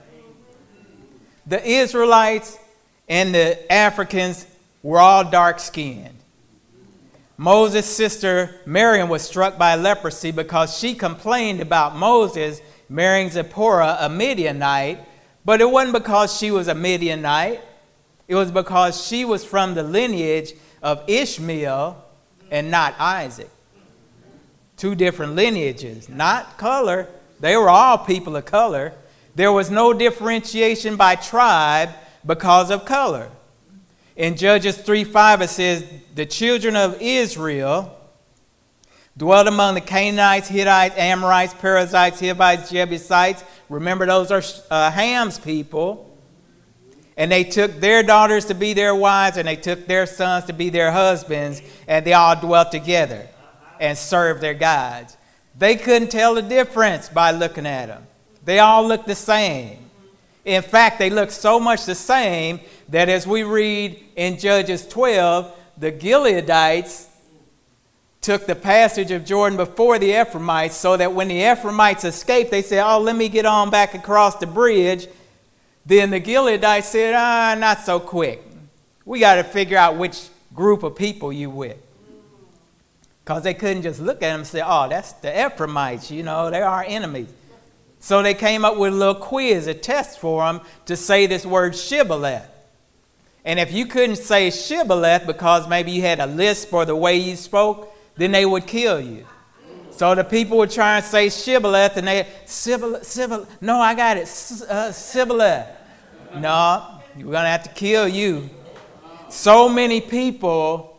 The Israelites and the Africans were all dark-skinned. Moses' sister Miriam was struck by leprosy because she complained about Moses marrying Zipporah, a Midianite. But it wasn't because she was a Midianite. It was because she was from the lineage of Ishmael and not Isaac. Two different lineages, not color. They were all people of color. There was no differentiation by tribe because of color. In Judges 3:5 it says, the children of Israel dwelt among the Canaanites, Hittites, Amorites, Perizzites, Hivites, Jebusites. Remember, those are Ham's people. And they took their daughters to be their wives, and they took their sons to be their husbands, and they all dwelt together and served their gods. They couldn't tell the difference by looking at them. They all looked the same. In fact, they looked so much the same that as we read in Judges 12, the Gileadites took the passage of Jordan before the Ephraimites, so that when the Ephraimites escaped, they said, oh, let me get on back across the bridge. Then the Gileadites said, not so quick. We got to figure out which group of people you with. Because they couldn't just look at them and say, oh, that's the Ephraimites, they're our enemies. So they came up with a little quiz, a test for them to say this word shibboleth. And if you couldn't say shibboleth because maybe you had a lisp or the way you spoke, then they would kill you. So the people would try and say shibboleth, and they, no, I got it, shibboleth. No, you're going to have to kill you. So many people,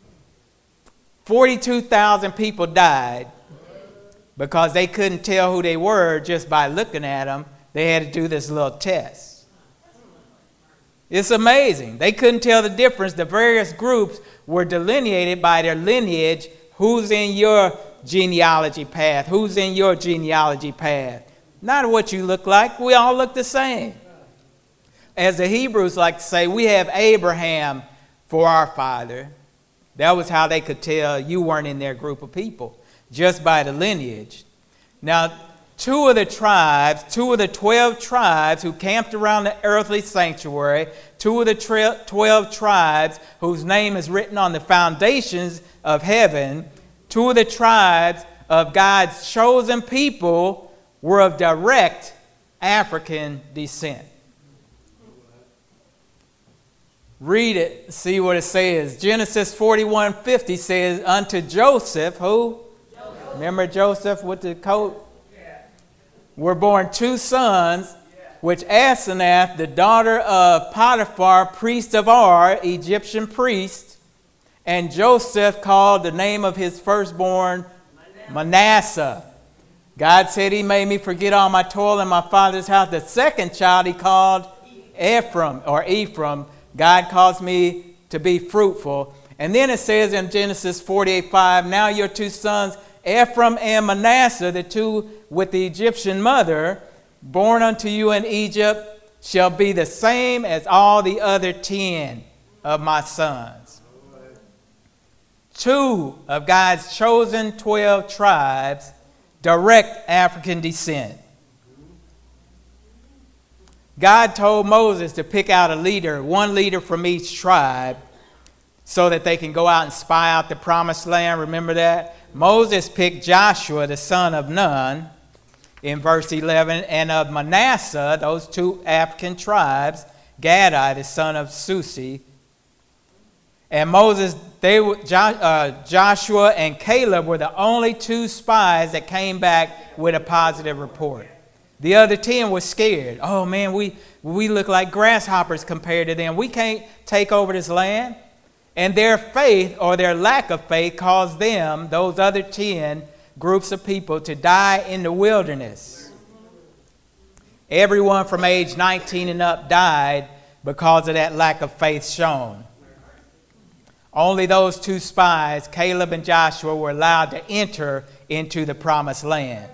42,000 people died because they couldn't tell who they were just by looking at them. They had to do this little test. It's amazing. They couldn't tell the difference. The various groups were delineated by their lineage. Who's in your genealogy path? Who's in your genealogy path? Not what you look like. We all look the same. As the Hebrews like to say, we have Abraham for our father. That was how they could tell you weren't in their group of people, just by the lineage. Now, two of the 12 tribes who camped around the earthly sanctuary, two of the 12 tribes whose name is written on the foundations of heaven, two of the tribes of God's chosen people were of direct African descent. Read it, see what it says. Genesis 41:50 says, unto Joseph, who? Joseph. Remember Joseph with the coat? Yeah. Were born two sons, which Asenath, the daughter of Potiphar, priest of Ar, Egyptian priest, and Joseph called the name of his firstborn Manasseh. God said he made me forget all my toil in my father's house. The second child he called Ephraim. God caused me to be fruitful. And then it says in Genesis 48:5, now your two sons, Ephraim and Manasseh, the two with the Egyptian mother, born unto you in Egypt, shall be the same as all the other 10 of my sons. 2 of God's chosen 12 tribes, direct African descent. God told Moses to pick out a leader, one leader from each tribe, so that they can go out and spy out the promised land. Remember that? Moses picked Joshua, the son of Nun, in verse 11, and of Manasseh, those 2 African tribes, Gadai, the son of Susi. And Moses, Joshua and Caleb were the only 2 spies that came back with a positive report. The other 10 were scared. Oh man, we look like grasshoppers compared to them. We can't take over this land. And their faith, or their lack of faith, caused them, those other 10 groups of people, to die in the wilderness. Everyone from age 19 and up died because of that lack of faith shown. Only those 2 spies, Caleb and Joshua, were allowed to enter into the promised land.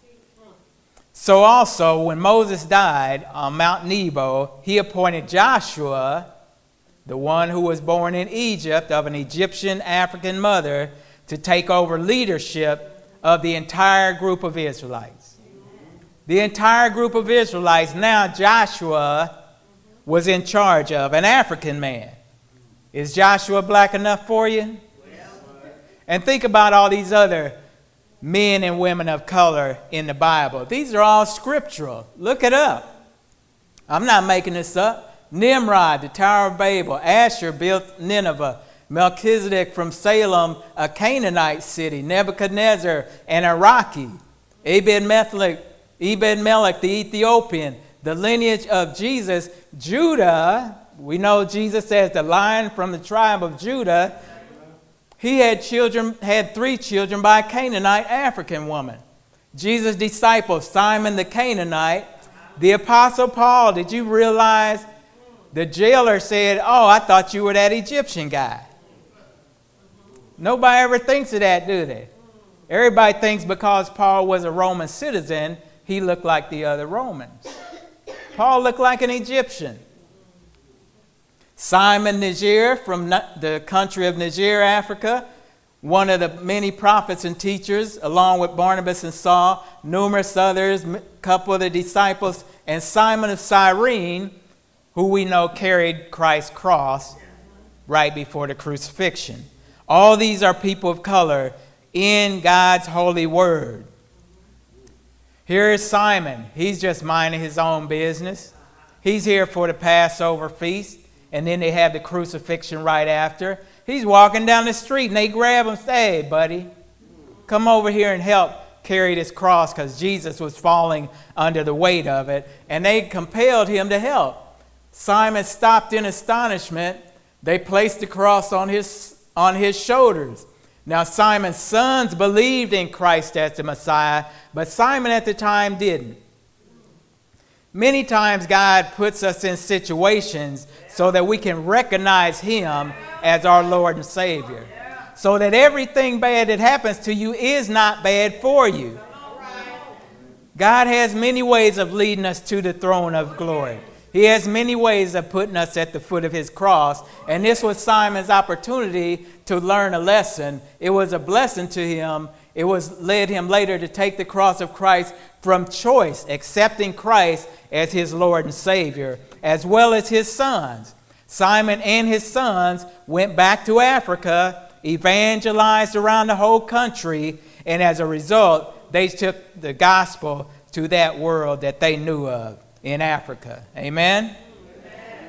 So also, when Moses died on Mount Nebo, he appointed Joshua, the one who was born in Egypt of an Egyptian African mother, to take over leadership of the entire group of Israelites. The entire group of Israelites, now Joshua was in charge of, an African man. Is Joshua black enough for you? And think about all these other men and women of color in the Bible. These are all scriptural. Look it up. I'm not making this up. Nimrod, the Tower of Babel. Asher built Nineveh. Melchizedek from Salem, a Canaanite city. Nebuchadnezzar, an Iraqi. Ebed-Melech, the Ethiopian. The lineage of Jesus. Judah, we know Jesus as the Lion from the tribe of Judah. He had 3 children by a Canaanite African woman. Jesus' disciples, Simon the Canaanite. The Apostle Paul, did you realize the jailer said, oh, I thought you were that Egyptian guy. Nobody ever thinks of that, do they? Everybody thinks because Paul was a Roman citizen, he looked like the other Romans. Paul looked like an Egyptian. Simon Niger from the country of Niger, Africa, one of the many prophets and teachers, along with Barnabas and Saul, numerous others, a couple of the disciples, and Simon of Cyrene, who we know carried Christ's cross right before the crucifixion. All these are people of color in God's holy word. Here is Simon. He's just minding his own business. He's here for the Passover feast, and then they have the crucifixion right after. He's walking down the street, and they grab him and say, hey, buddy, come over here and help carry this cross, because Jesus was falling under the weight of it, and they compelled him to help. Simon stopped in astonishment. They placed the cross on his shoulders. Now Simon's sons believed in Christ as the Messiah, but Simon at the time didn't. Many times God puts us in situations so that we can recognize him as our Lord and Savior. So that everything bad that happens to you is not bad for you. God has many ways of leading us to the throne of glory. He has many ways of putting us at the foot of his cross. And this was Simon's opportunity to learn a lesson. It was a blessing to him. It led him later to take the cross of Christ from choice, accepting Christ as his Lord and Savior, as well as his sons. Simon and his sons went back to Africa, evangelized around the whole country, and as a result, they took the gospel to that world that they knew of in Africa. Amen? Amen.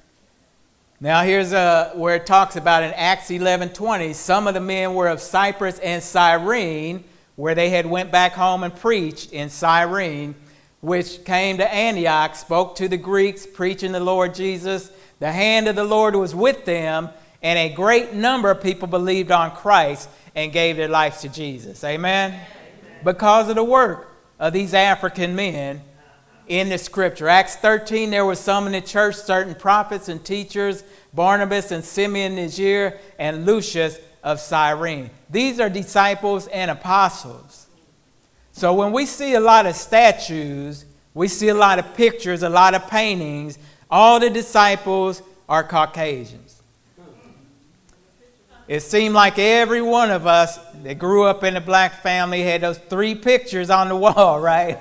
Now here's where it talks about in Acts 11:20, some of the men were of Cyprus and Cyrene, where they had went back home and preached in Cyrene, which came to Antioch, spoke to the Greeks, preaching the Lord Jesus. The hand of the Lord was with them, and a great number of people believed on Christ and gave their lives to Jesus. Amen? Amen. Because of the work of these African men in the scripture. Acts 13, there were some in the church, certain prophets and teachers, Barnabas and Simeon Niger and Lucius of Cyrene. These are disciples and apostles. So when we see a lot of statues, we see a lot of pictures, a lot of paintings, all the disciples are Caucasians. It seemed like every one of us that grew up in a black family had those 3 pictures on the wall, right?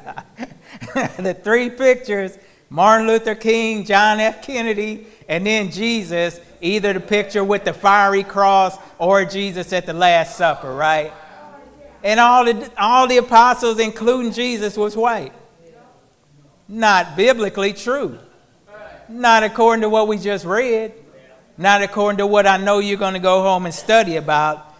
The 3 pictures, Martin Luther King, John F. Kennedy, and then Jesus, either the picture with the fiery cross or Jesus at the Last Supper, right? And all the apostles, including Jesus, was white. Not biblically true. Not according to what we just read. Not according to what I know you're going to go home and study about.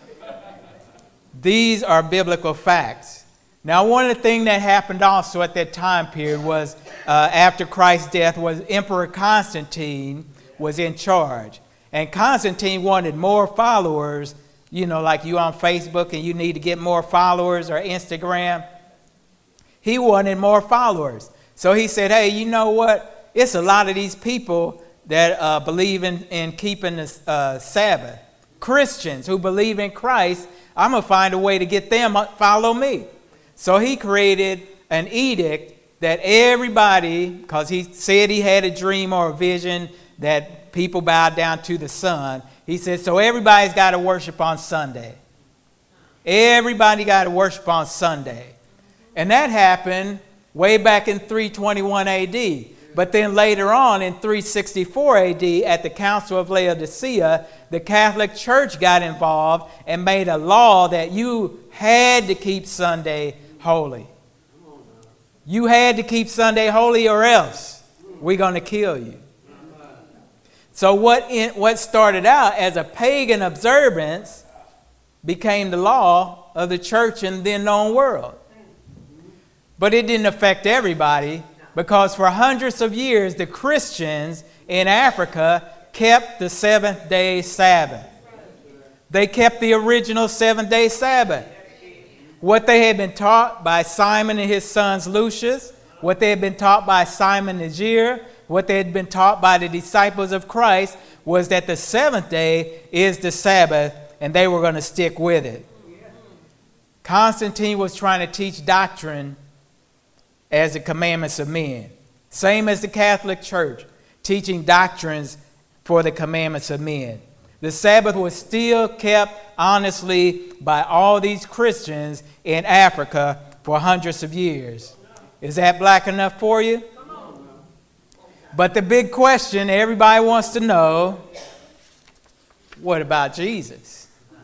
These are biblical facts. Now, one of the things that happened also at that time period was after Christ's death was Emperor Constantine was in charge. And Constantine wanted more followers, you know, like you on Facebook and you need to get more followers or Instagram. He wanted more followers. So he said, hey, you know what? It's a lot of these people that believe in keeping the Sabbath. Christians who believe in Christ, I'm going to find a way to get them to follow me. So he created an edict that everybody, because he said he had a dream or a vision that people bowed down to the sun. He said, so everybody's got to worship on Sunday. Everybody got to worship on Sunday. And that happened way back in 321 AD. But then later on in 364 AD at the Council of Laodicea, the Catholic Church got involved and made a law that you had to keep Sunday holy. You had to keep Sunday holy or else we're going to kill you. So what started out as a pagan observance became the law of the church in the then known world. But it didn't affect everybody, because for hundreds of years, the Christians in Africa kept the seventh-day Sabbath. They kept the original seventh-day Sabbath. What they had been taught by Simon and his sons Lucius, what they had been taught by Simon Niger, what they had been taught by the disciples of Christ was that the seventh day is the Sabbath, and they were going to stick with it. Constantine was trying to teach doctrine as the commandments of men. Same as the Catholic Church, teaching doctrines for the commandments of men. The Sabbath was still kept honestly by all these Christians in Africa for hundreds of years. Is that black enough for you? But the big question everybody wants to know, what about Jesus?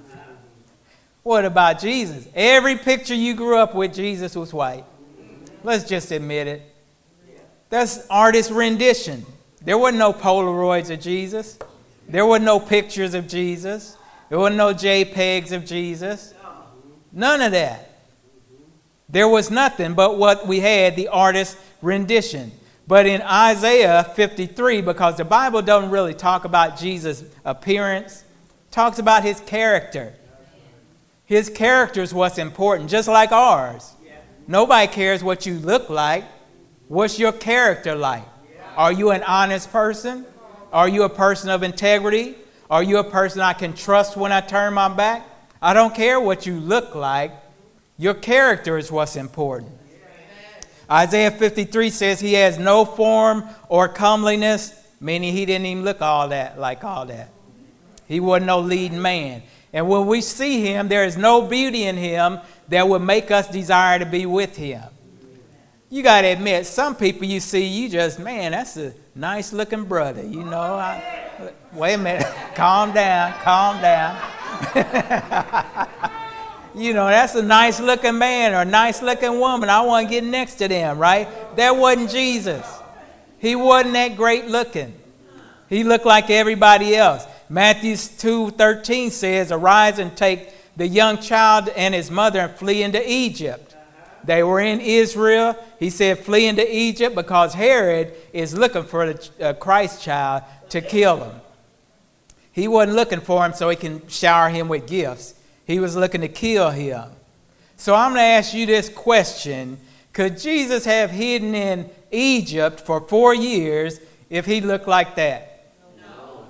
What about Jesus? Every picture you grew up with, Jesus was white. Let's just admit it. That's artist rendition. There wasn't no Polaroids of Jesus. There were no pictures of Jesus. There were no JPEGs of Jesus. None of that. There was nothing but what we had, the artist rendition. But in Isaiah 53, because the Bible doesn't really talk about Jesus' appearance, it talks about his character. His character is what's important, just like ours. Nobody cares what you look like. What's your character like? Are you an honest person? Are you a person of integrity? Are you a person I can trust when I turn my back? I don't care what you look like. Your character is what's important. Isaiah 53 says he has no form or comeliness, meaning he didn't even look all that. He wasn't no leading man. And when we see him, there is no beauty in him that would make us desire to be with him. You got to admit, some people you see, you just, man, that's a nice looking brother. You know, wait a minute, calm down. You know, that's a nice looking man or a nice looking woman. I want to get next to them, right? That wasn't Jesus. He wasn't that great looking. He looked like everybody else. Matthew 2:13 says, arise and take the young child and his mother and flee into Egypt. They were in Israel. He said, flee into Egypt because Herod is looking for the Christ child to kill him. He wasn't looking for him so he can shower him with gifts. He was looking to kill him. So I'm going to ask you this question, Could Jesus have hidden in Egypt for 4 years if he looked like that? No.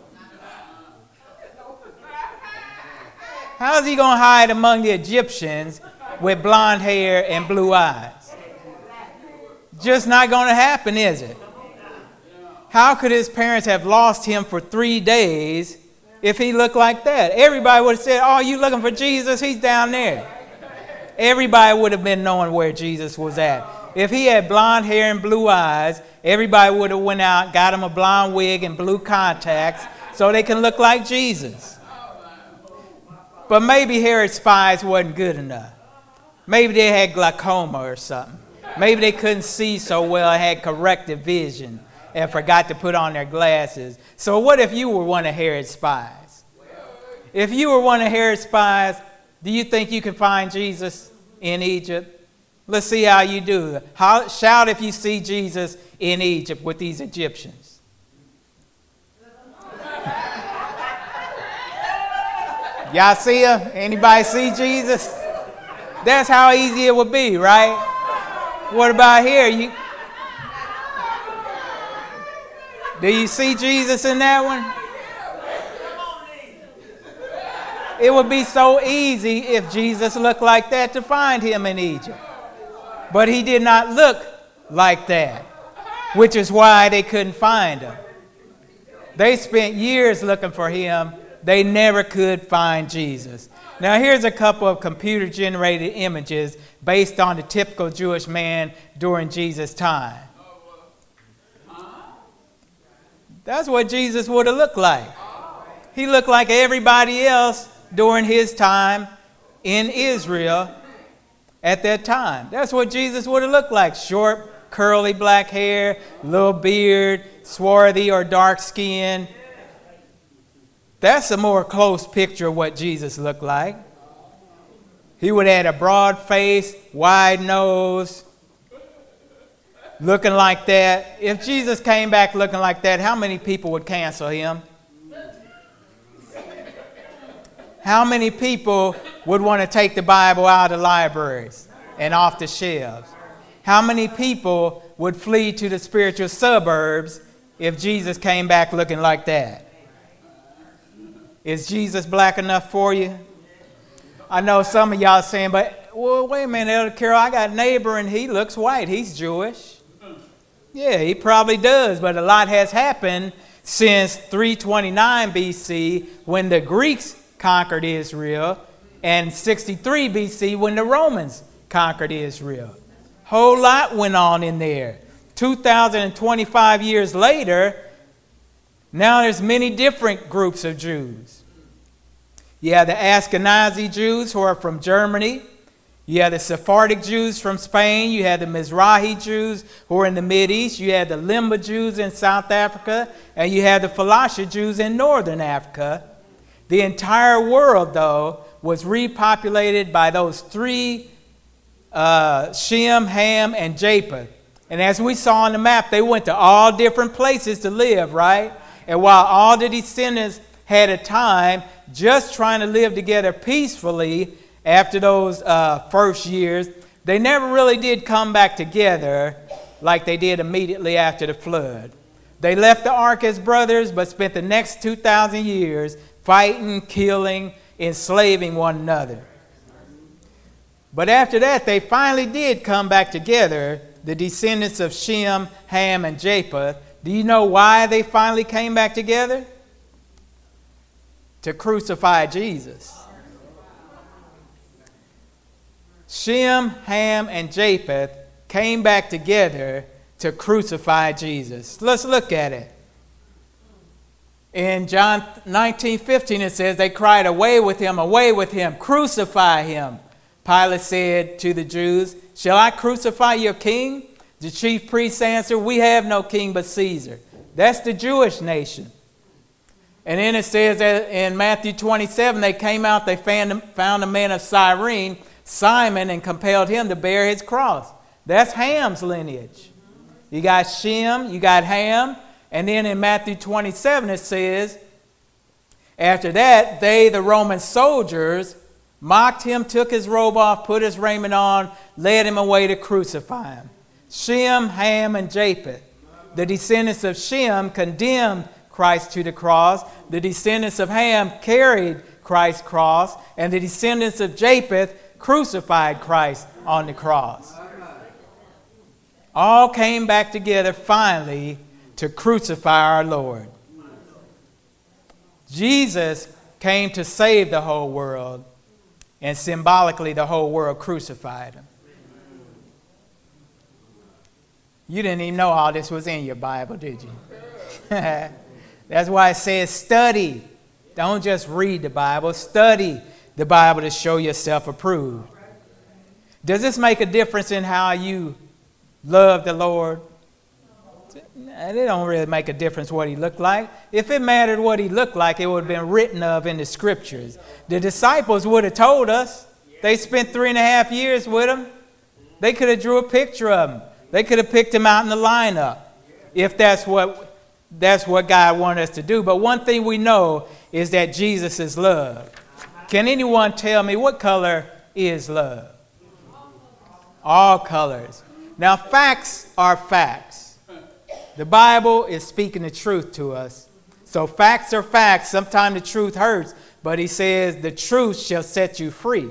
How is he going to hide among the Egyptians with blonde hair and blue eyes? Just not going to happen, is it? How could his parents have lost him for 3 days if he looked like that? Everybody would have said, oh, you looking for Jesus? He's down there. Everybody would have been knowing where Jesus was at. If he had blonde hair and blue eyes, everybody would have went out, got him a blonde wig and blue contacts so they can look like Jesus. But maybe Herod's spies wasn't good enough. Maybe they had glaucoma or something. Maybe they couldn't see so well, had corrective vision, and forgot to put on their glasses. So what if you were one of Herod's spies? If you were one of Herod's spies, do you think you can find Jesus in Egypt? Let's see how you do. Shout if you see Jesus in Egypt with these Egyptians. Y'all see him? Anybody see Jesus? That's how easy it would be, right? What about here? Do you see Jesus in that one? It would be so easy if Jesus looked like that to find him in Egypt. But he did not look like that, which is why they couldn't find him. They spent years looking for him. They never could find Jesus. Now here's a couple of computer-generated images based on the typical Jewish man during Jesus' time. That's what Jesus would have looked like. He looked like everybody else during his time in Israel at that time. That's what Jesus would have looked like. Short, curly black hair, little beard, swarthy or dark skin. That's a more close picture of what Jesus looked like. He would have had a broad face, wide nose, looking like that. If Jesus came back looking like that, how many people would cancel him? How many people would want to take the Bible out of libraries and off the shelves? How many people would flee to the spiritual suburbs if Jesus came back looking like that? Is Jesus black enough for you? I know some of y'all saying, but well, wait a minute, Elder Carroll, I got a neighbor and he looks white. He's Jewish. Yeah, he probably does, but a lot has happened since 329 BC when the Greeks conquered Israel and 63 BC when the Romans conquered Israel. Whole lot went on in there. 2,025 years later, now there's many different groups of Jews. You have the Ashkenazi Jews who are from Germany. You have the Sephardic Jews from Spain. You have the Mizrahi Jews who are in the Mideast. You have the Limba Jews in South Africa. And you have the Falasha Jews in Northern Africa. The entire world, though, was repopulated by those three, Shem, Ham, and Japheth. And as we saw on the map, they went to all different places to live, right? And while all the descendants had a time just trying to live together peacefully after those first years, they never really did come back together like they did immediately after the flood. They left the ark as brothers, but spent the next 2,000 years fighting, killing, enslaving one another. But after that, they finally did come back together, the descendants of Shem, Ham, and Japheth. Do you know why they finally came back together? To crucify Jesus. Shem, Ham, and Japheth came back together to crucify Jesus. Let's look at it. In John 19:15 it says, they cried, away with him, crucify him. Pilate said to the Jews, shall I crucify your king? The chief priests answered, we have no king but Caesar. That's the Jewish nation. And then it says that in Matthew 27, they came out, they found a man of Cyrene, Simon, and compelled him to bear his cross. That's Ham's lineage. You got Shem, you got Ham, and then in Matthew 27 it says, after that, they, the Roman soldiers, mocked him, took his robe off, put his raiment on, led him away to crucify him. Shem, Ham, and Japheth. The descendants of Shem condemned Christ to the cross. The descendants of Ham carried Christ's cross. And the descendants of Japheth crucified Christ on the cross. All came back together finally to crucify our Lord. Jesus came to save the whole world, and symbolically the whole world crucified him. You didn't even know all this was in your Bible, did you? That's why it says study. Don't just read the Bible. Study the Bible to show yourself approved. Does this make a difference in how you love the Lord? It don't really make a difference what he looked like. If it mattered what he looked like, it would have been written of in the scriptures. The disciples would have told us. They spent 3.5 years with him. They could have drew a picture of him. They could have picked him out in the lineup if that's what God wanted us to do. But one thing we know is that Jesus is love. Can anyone tell me what color is love? All colors. Now, facts are facts. The Bible is speaking the truth to us. So facts are facts. Sometimes the truth hurts, but he says the truth shall set you free.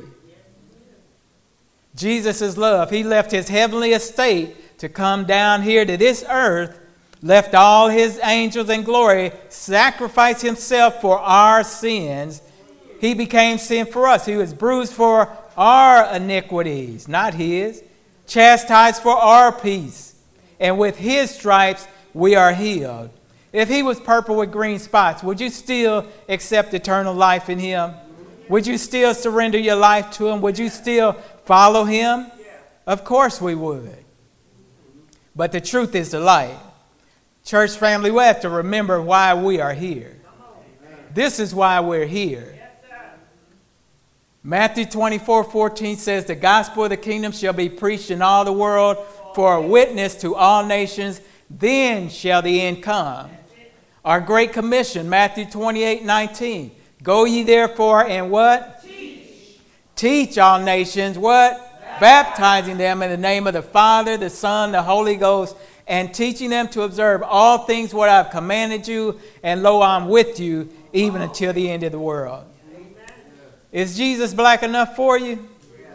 Jesus is love. He left his heavenly estate to come down here to this earth, left all his angels in glory, sacrificed himself for our sins. He became sin for us. He was bruised for our iniquities, not his. Chastised for our peace. And with his stripes, we are healed. If he was purple with green spots, would you still accept eternal life in him? Would you still surrender your life to him? Would you still follow him? Of course we would. But the truth is the light. Church family, we have to remember why we are here. This is why we're here. Matthew 24:14 says, the gospel of the kingdom shall be preached in all the world for a witness to all nations. Then shall the end come. Our great commission, Matthew 28:19. Go ye therefore and what? Teach all nations what? Baptizing them in the name of the Father, the Son, the Holy Ghost, and teaching them to observe all things what I have commanded you. And lo, I'm with you even until the end of the world. Is Jesus black enough for you?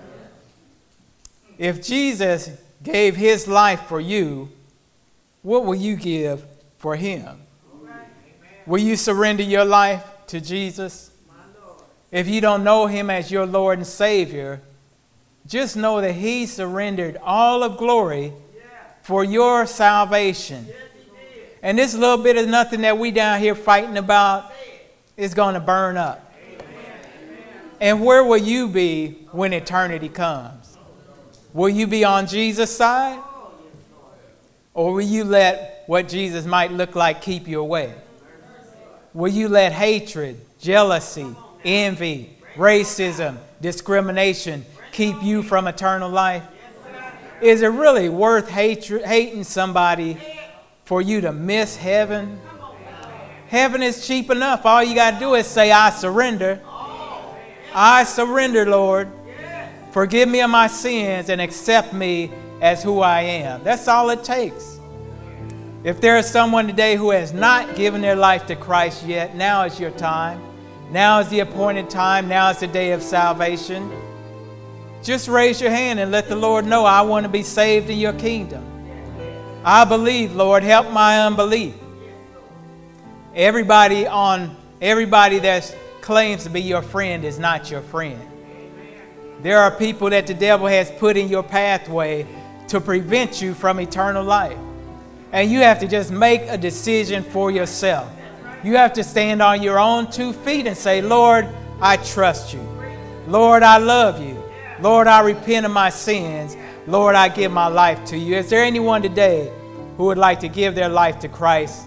If Jesus gave his life for you, what will you give for him? Will you surrender your life to Jesus? If you don't know him as your Lord and Savior, just know that he surrendered all of glory for your salvation. And this little bit of nothing that we down here fighting about is going to burn up. And where will you be when eternity comes? Will you be on Jesus' side? Or will you let what Jesus might look like keep you away? Will you let hatred, jealousy, envy, racism, discrimination keep you from eternal life? Is it really worth hating somebody for you to miss heaven? Heaven is cheap enough. All you got to do is say, I surrender. I surrender, Lord. Forgive me of my sins and accept me as who I am. That's all it takes. If there is someone today who has not given their life to Christ yet, now is your time. Now is the appointed time. Now is the day of salvation. Just raise your hand and let the Lord know, I want to be saved in your kingdom. I believe, Lord, help my unbelief. Everybody that claims to be your friend is not your friend. There are people that the devil has put in your pathway to prevent you from eternal life. And you have to just make a decision for yourself. You have to stand on your own 2 feet and say, Lord, I trust you. Lord, I love you. Lord, I repent of my sins. Lord, I give my life to you. Is there anyone today who would like to give their life to Christ?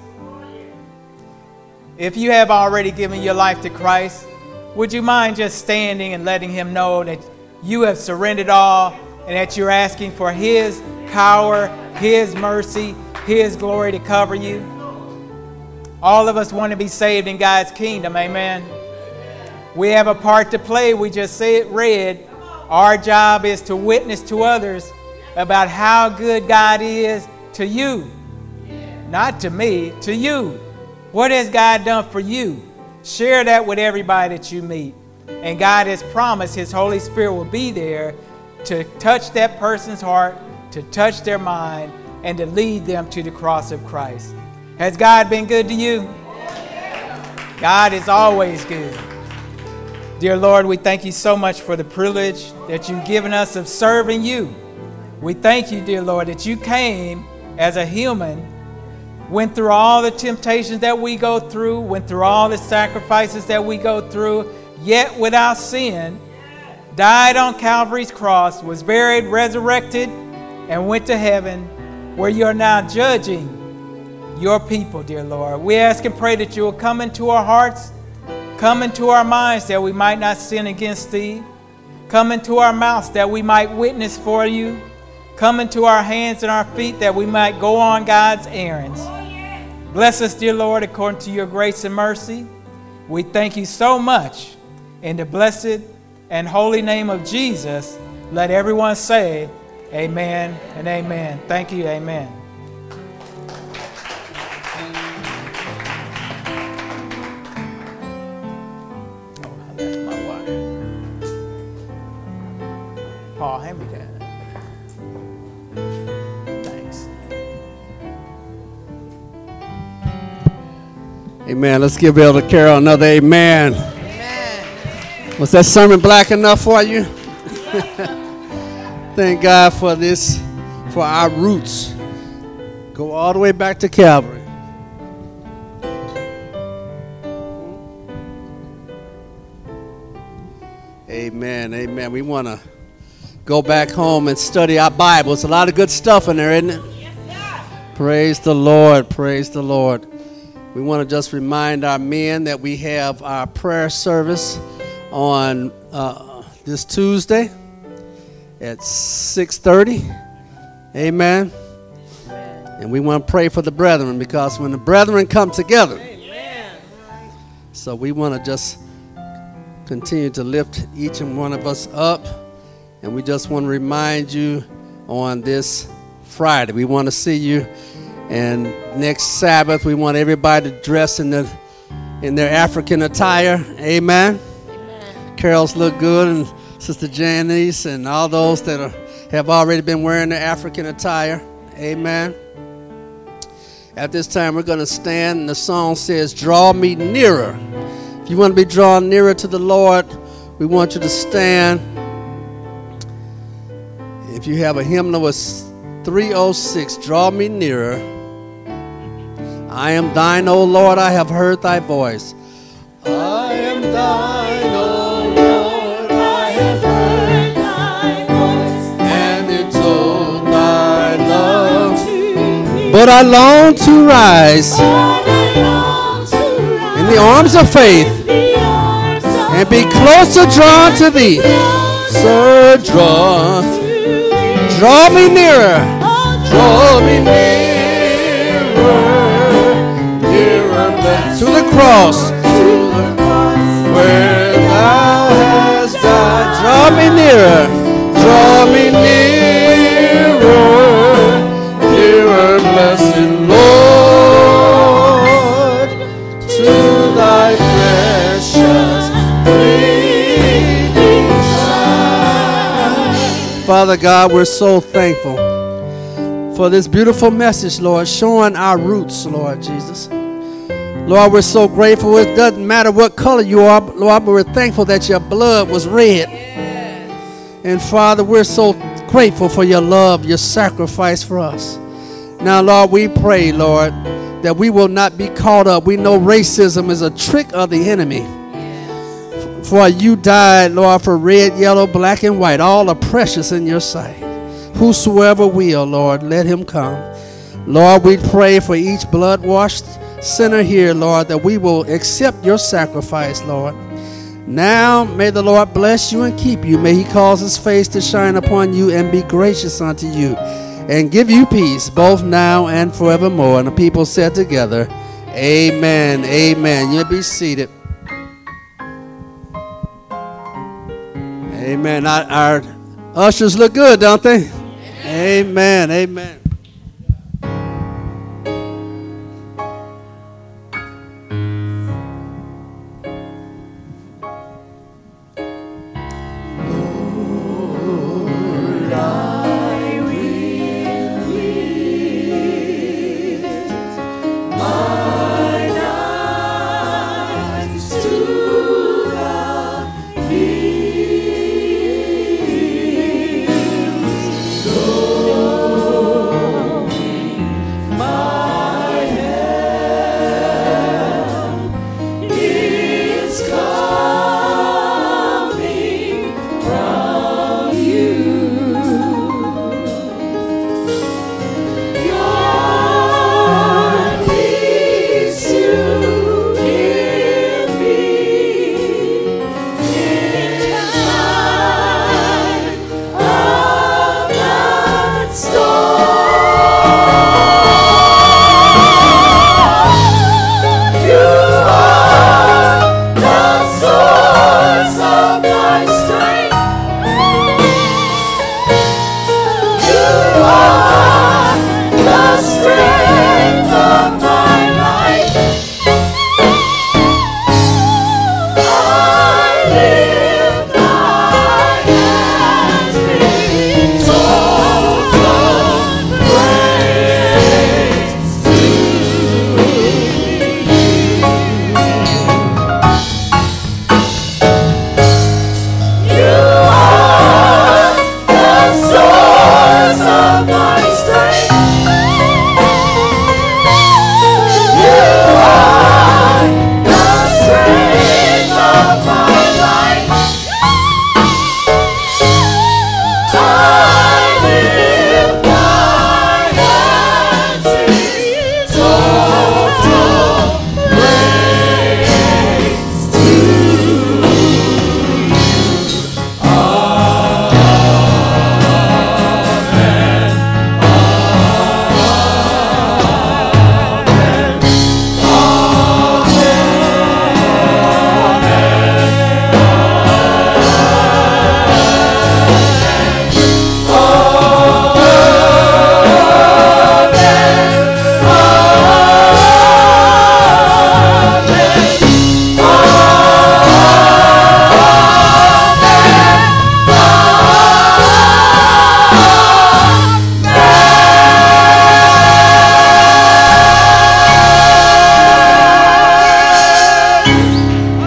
If you have already given your life to Christ, would you mind just standing and letting him know that you have surrendered all and that you're asking for his power, his mercy, his glory to cover you? All of us want to be saved in God's kingdom, amen? We have a part to play. We just read. Our job is to witness to others about how good God is to you. Not to me, to you. What has God done for you? Share that with everybody that you meet. And God has promised His Holy Spirit will be there to touch that person's heart, to touch their mind, and to lead them to the cross of Christ. Has God been good to you? God is always good. Dear Lord, we thank you so much for the privilege that you've given us of serving you. We thank you, dear Lord, that you came as a human, went through all the temptations that we go through, went through all the sacrifices that we go through, yet without sin, died on Calvary's cross, was buried, resurrected, and went to heaven, where you are now judging your people, dear Lord. We ask and pray that you will come into our hearts, come into our minds that we might not sin against thee, come into our mouths that we might witness for you, come into our hands and our feet that we might go on God's errands. Bless us, dear Lord, according to your grace and mercy. We thank you so much. In the blessed and holy name of Jesus, let everyone say amen and amen. Thank you, amen. Oh, I left my water. Paul, hand me that. Thanks. Amen. Let's give Elder Carol another amen. Was that sermon black enough for you? Thank God for this, for our roots. Go all the way back to Calvary. Amen, amen. We want to go back home and study our Bibles. A lot of good stuff in there, isn't it? Yes, praise the Lord, praise the Lord. We want to just remind our men that we have our prayer service on this Tuesday at 6:30. Amen. And we want to pray for the brethren, because when the brethren come together, so we want to just continue to lift each and one of us up. And we just want to remind you on this Friday, we want to see you. And next Sabbath, we want everybody to dress in their African attire. Amen. Carols look good, and Sister Janice and all those that have already been wearing their African attire. Amen. At this time, we're going to stand, and the song says, "Draw me nearer." If you want to be drawn nearer to the Lord, we want you to stand. If you have a hymnal, it's 306, "Draw me nearer. I am thine, O Lord, I have heard thy voice. I am thine, O Lord, I have heard thy voice, and it told thy love. But I long to rise in the arms of faith and be closer drawn to thee. So draw me nearer, draw me nearer, to the cross, where thou hast died. Draw me nearer, nearer, blessed Lord, to thy precious bleeding side. Father God, we're so thankful for this beautiful message, Lord, showing our roots, Lord Jesus. Lord, we're so grateful. It doesn't matter what color you are, Lord, but we're thankful that your blood was red. Yes. And Father, we're so grateful for your love, your sacrifice for us. Now, Lord, we pray, Lord, that we will not be caught up. We know racism is a trick of the enemy. Yes. For you died, Lord, for red, yellow, black, and white. All are precious in your sight. Whosoever will, Lord, let him come. Lord, we pray for each blood-washed sinner here, Lord, that we will accept your sacrifice, Lord. Now may the Lord bless you and keep you. May he cause his face to shine upon you and be gracious unto you, and give you peace both now and forevermore. And the people said together, amen, amen. You'll be seated. Amen. Our ushers look good, don't they? Amen. Amen.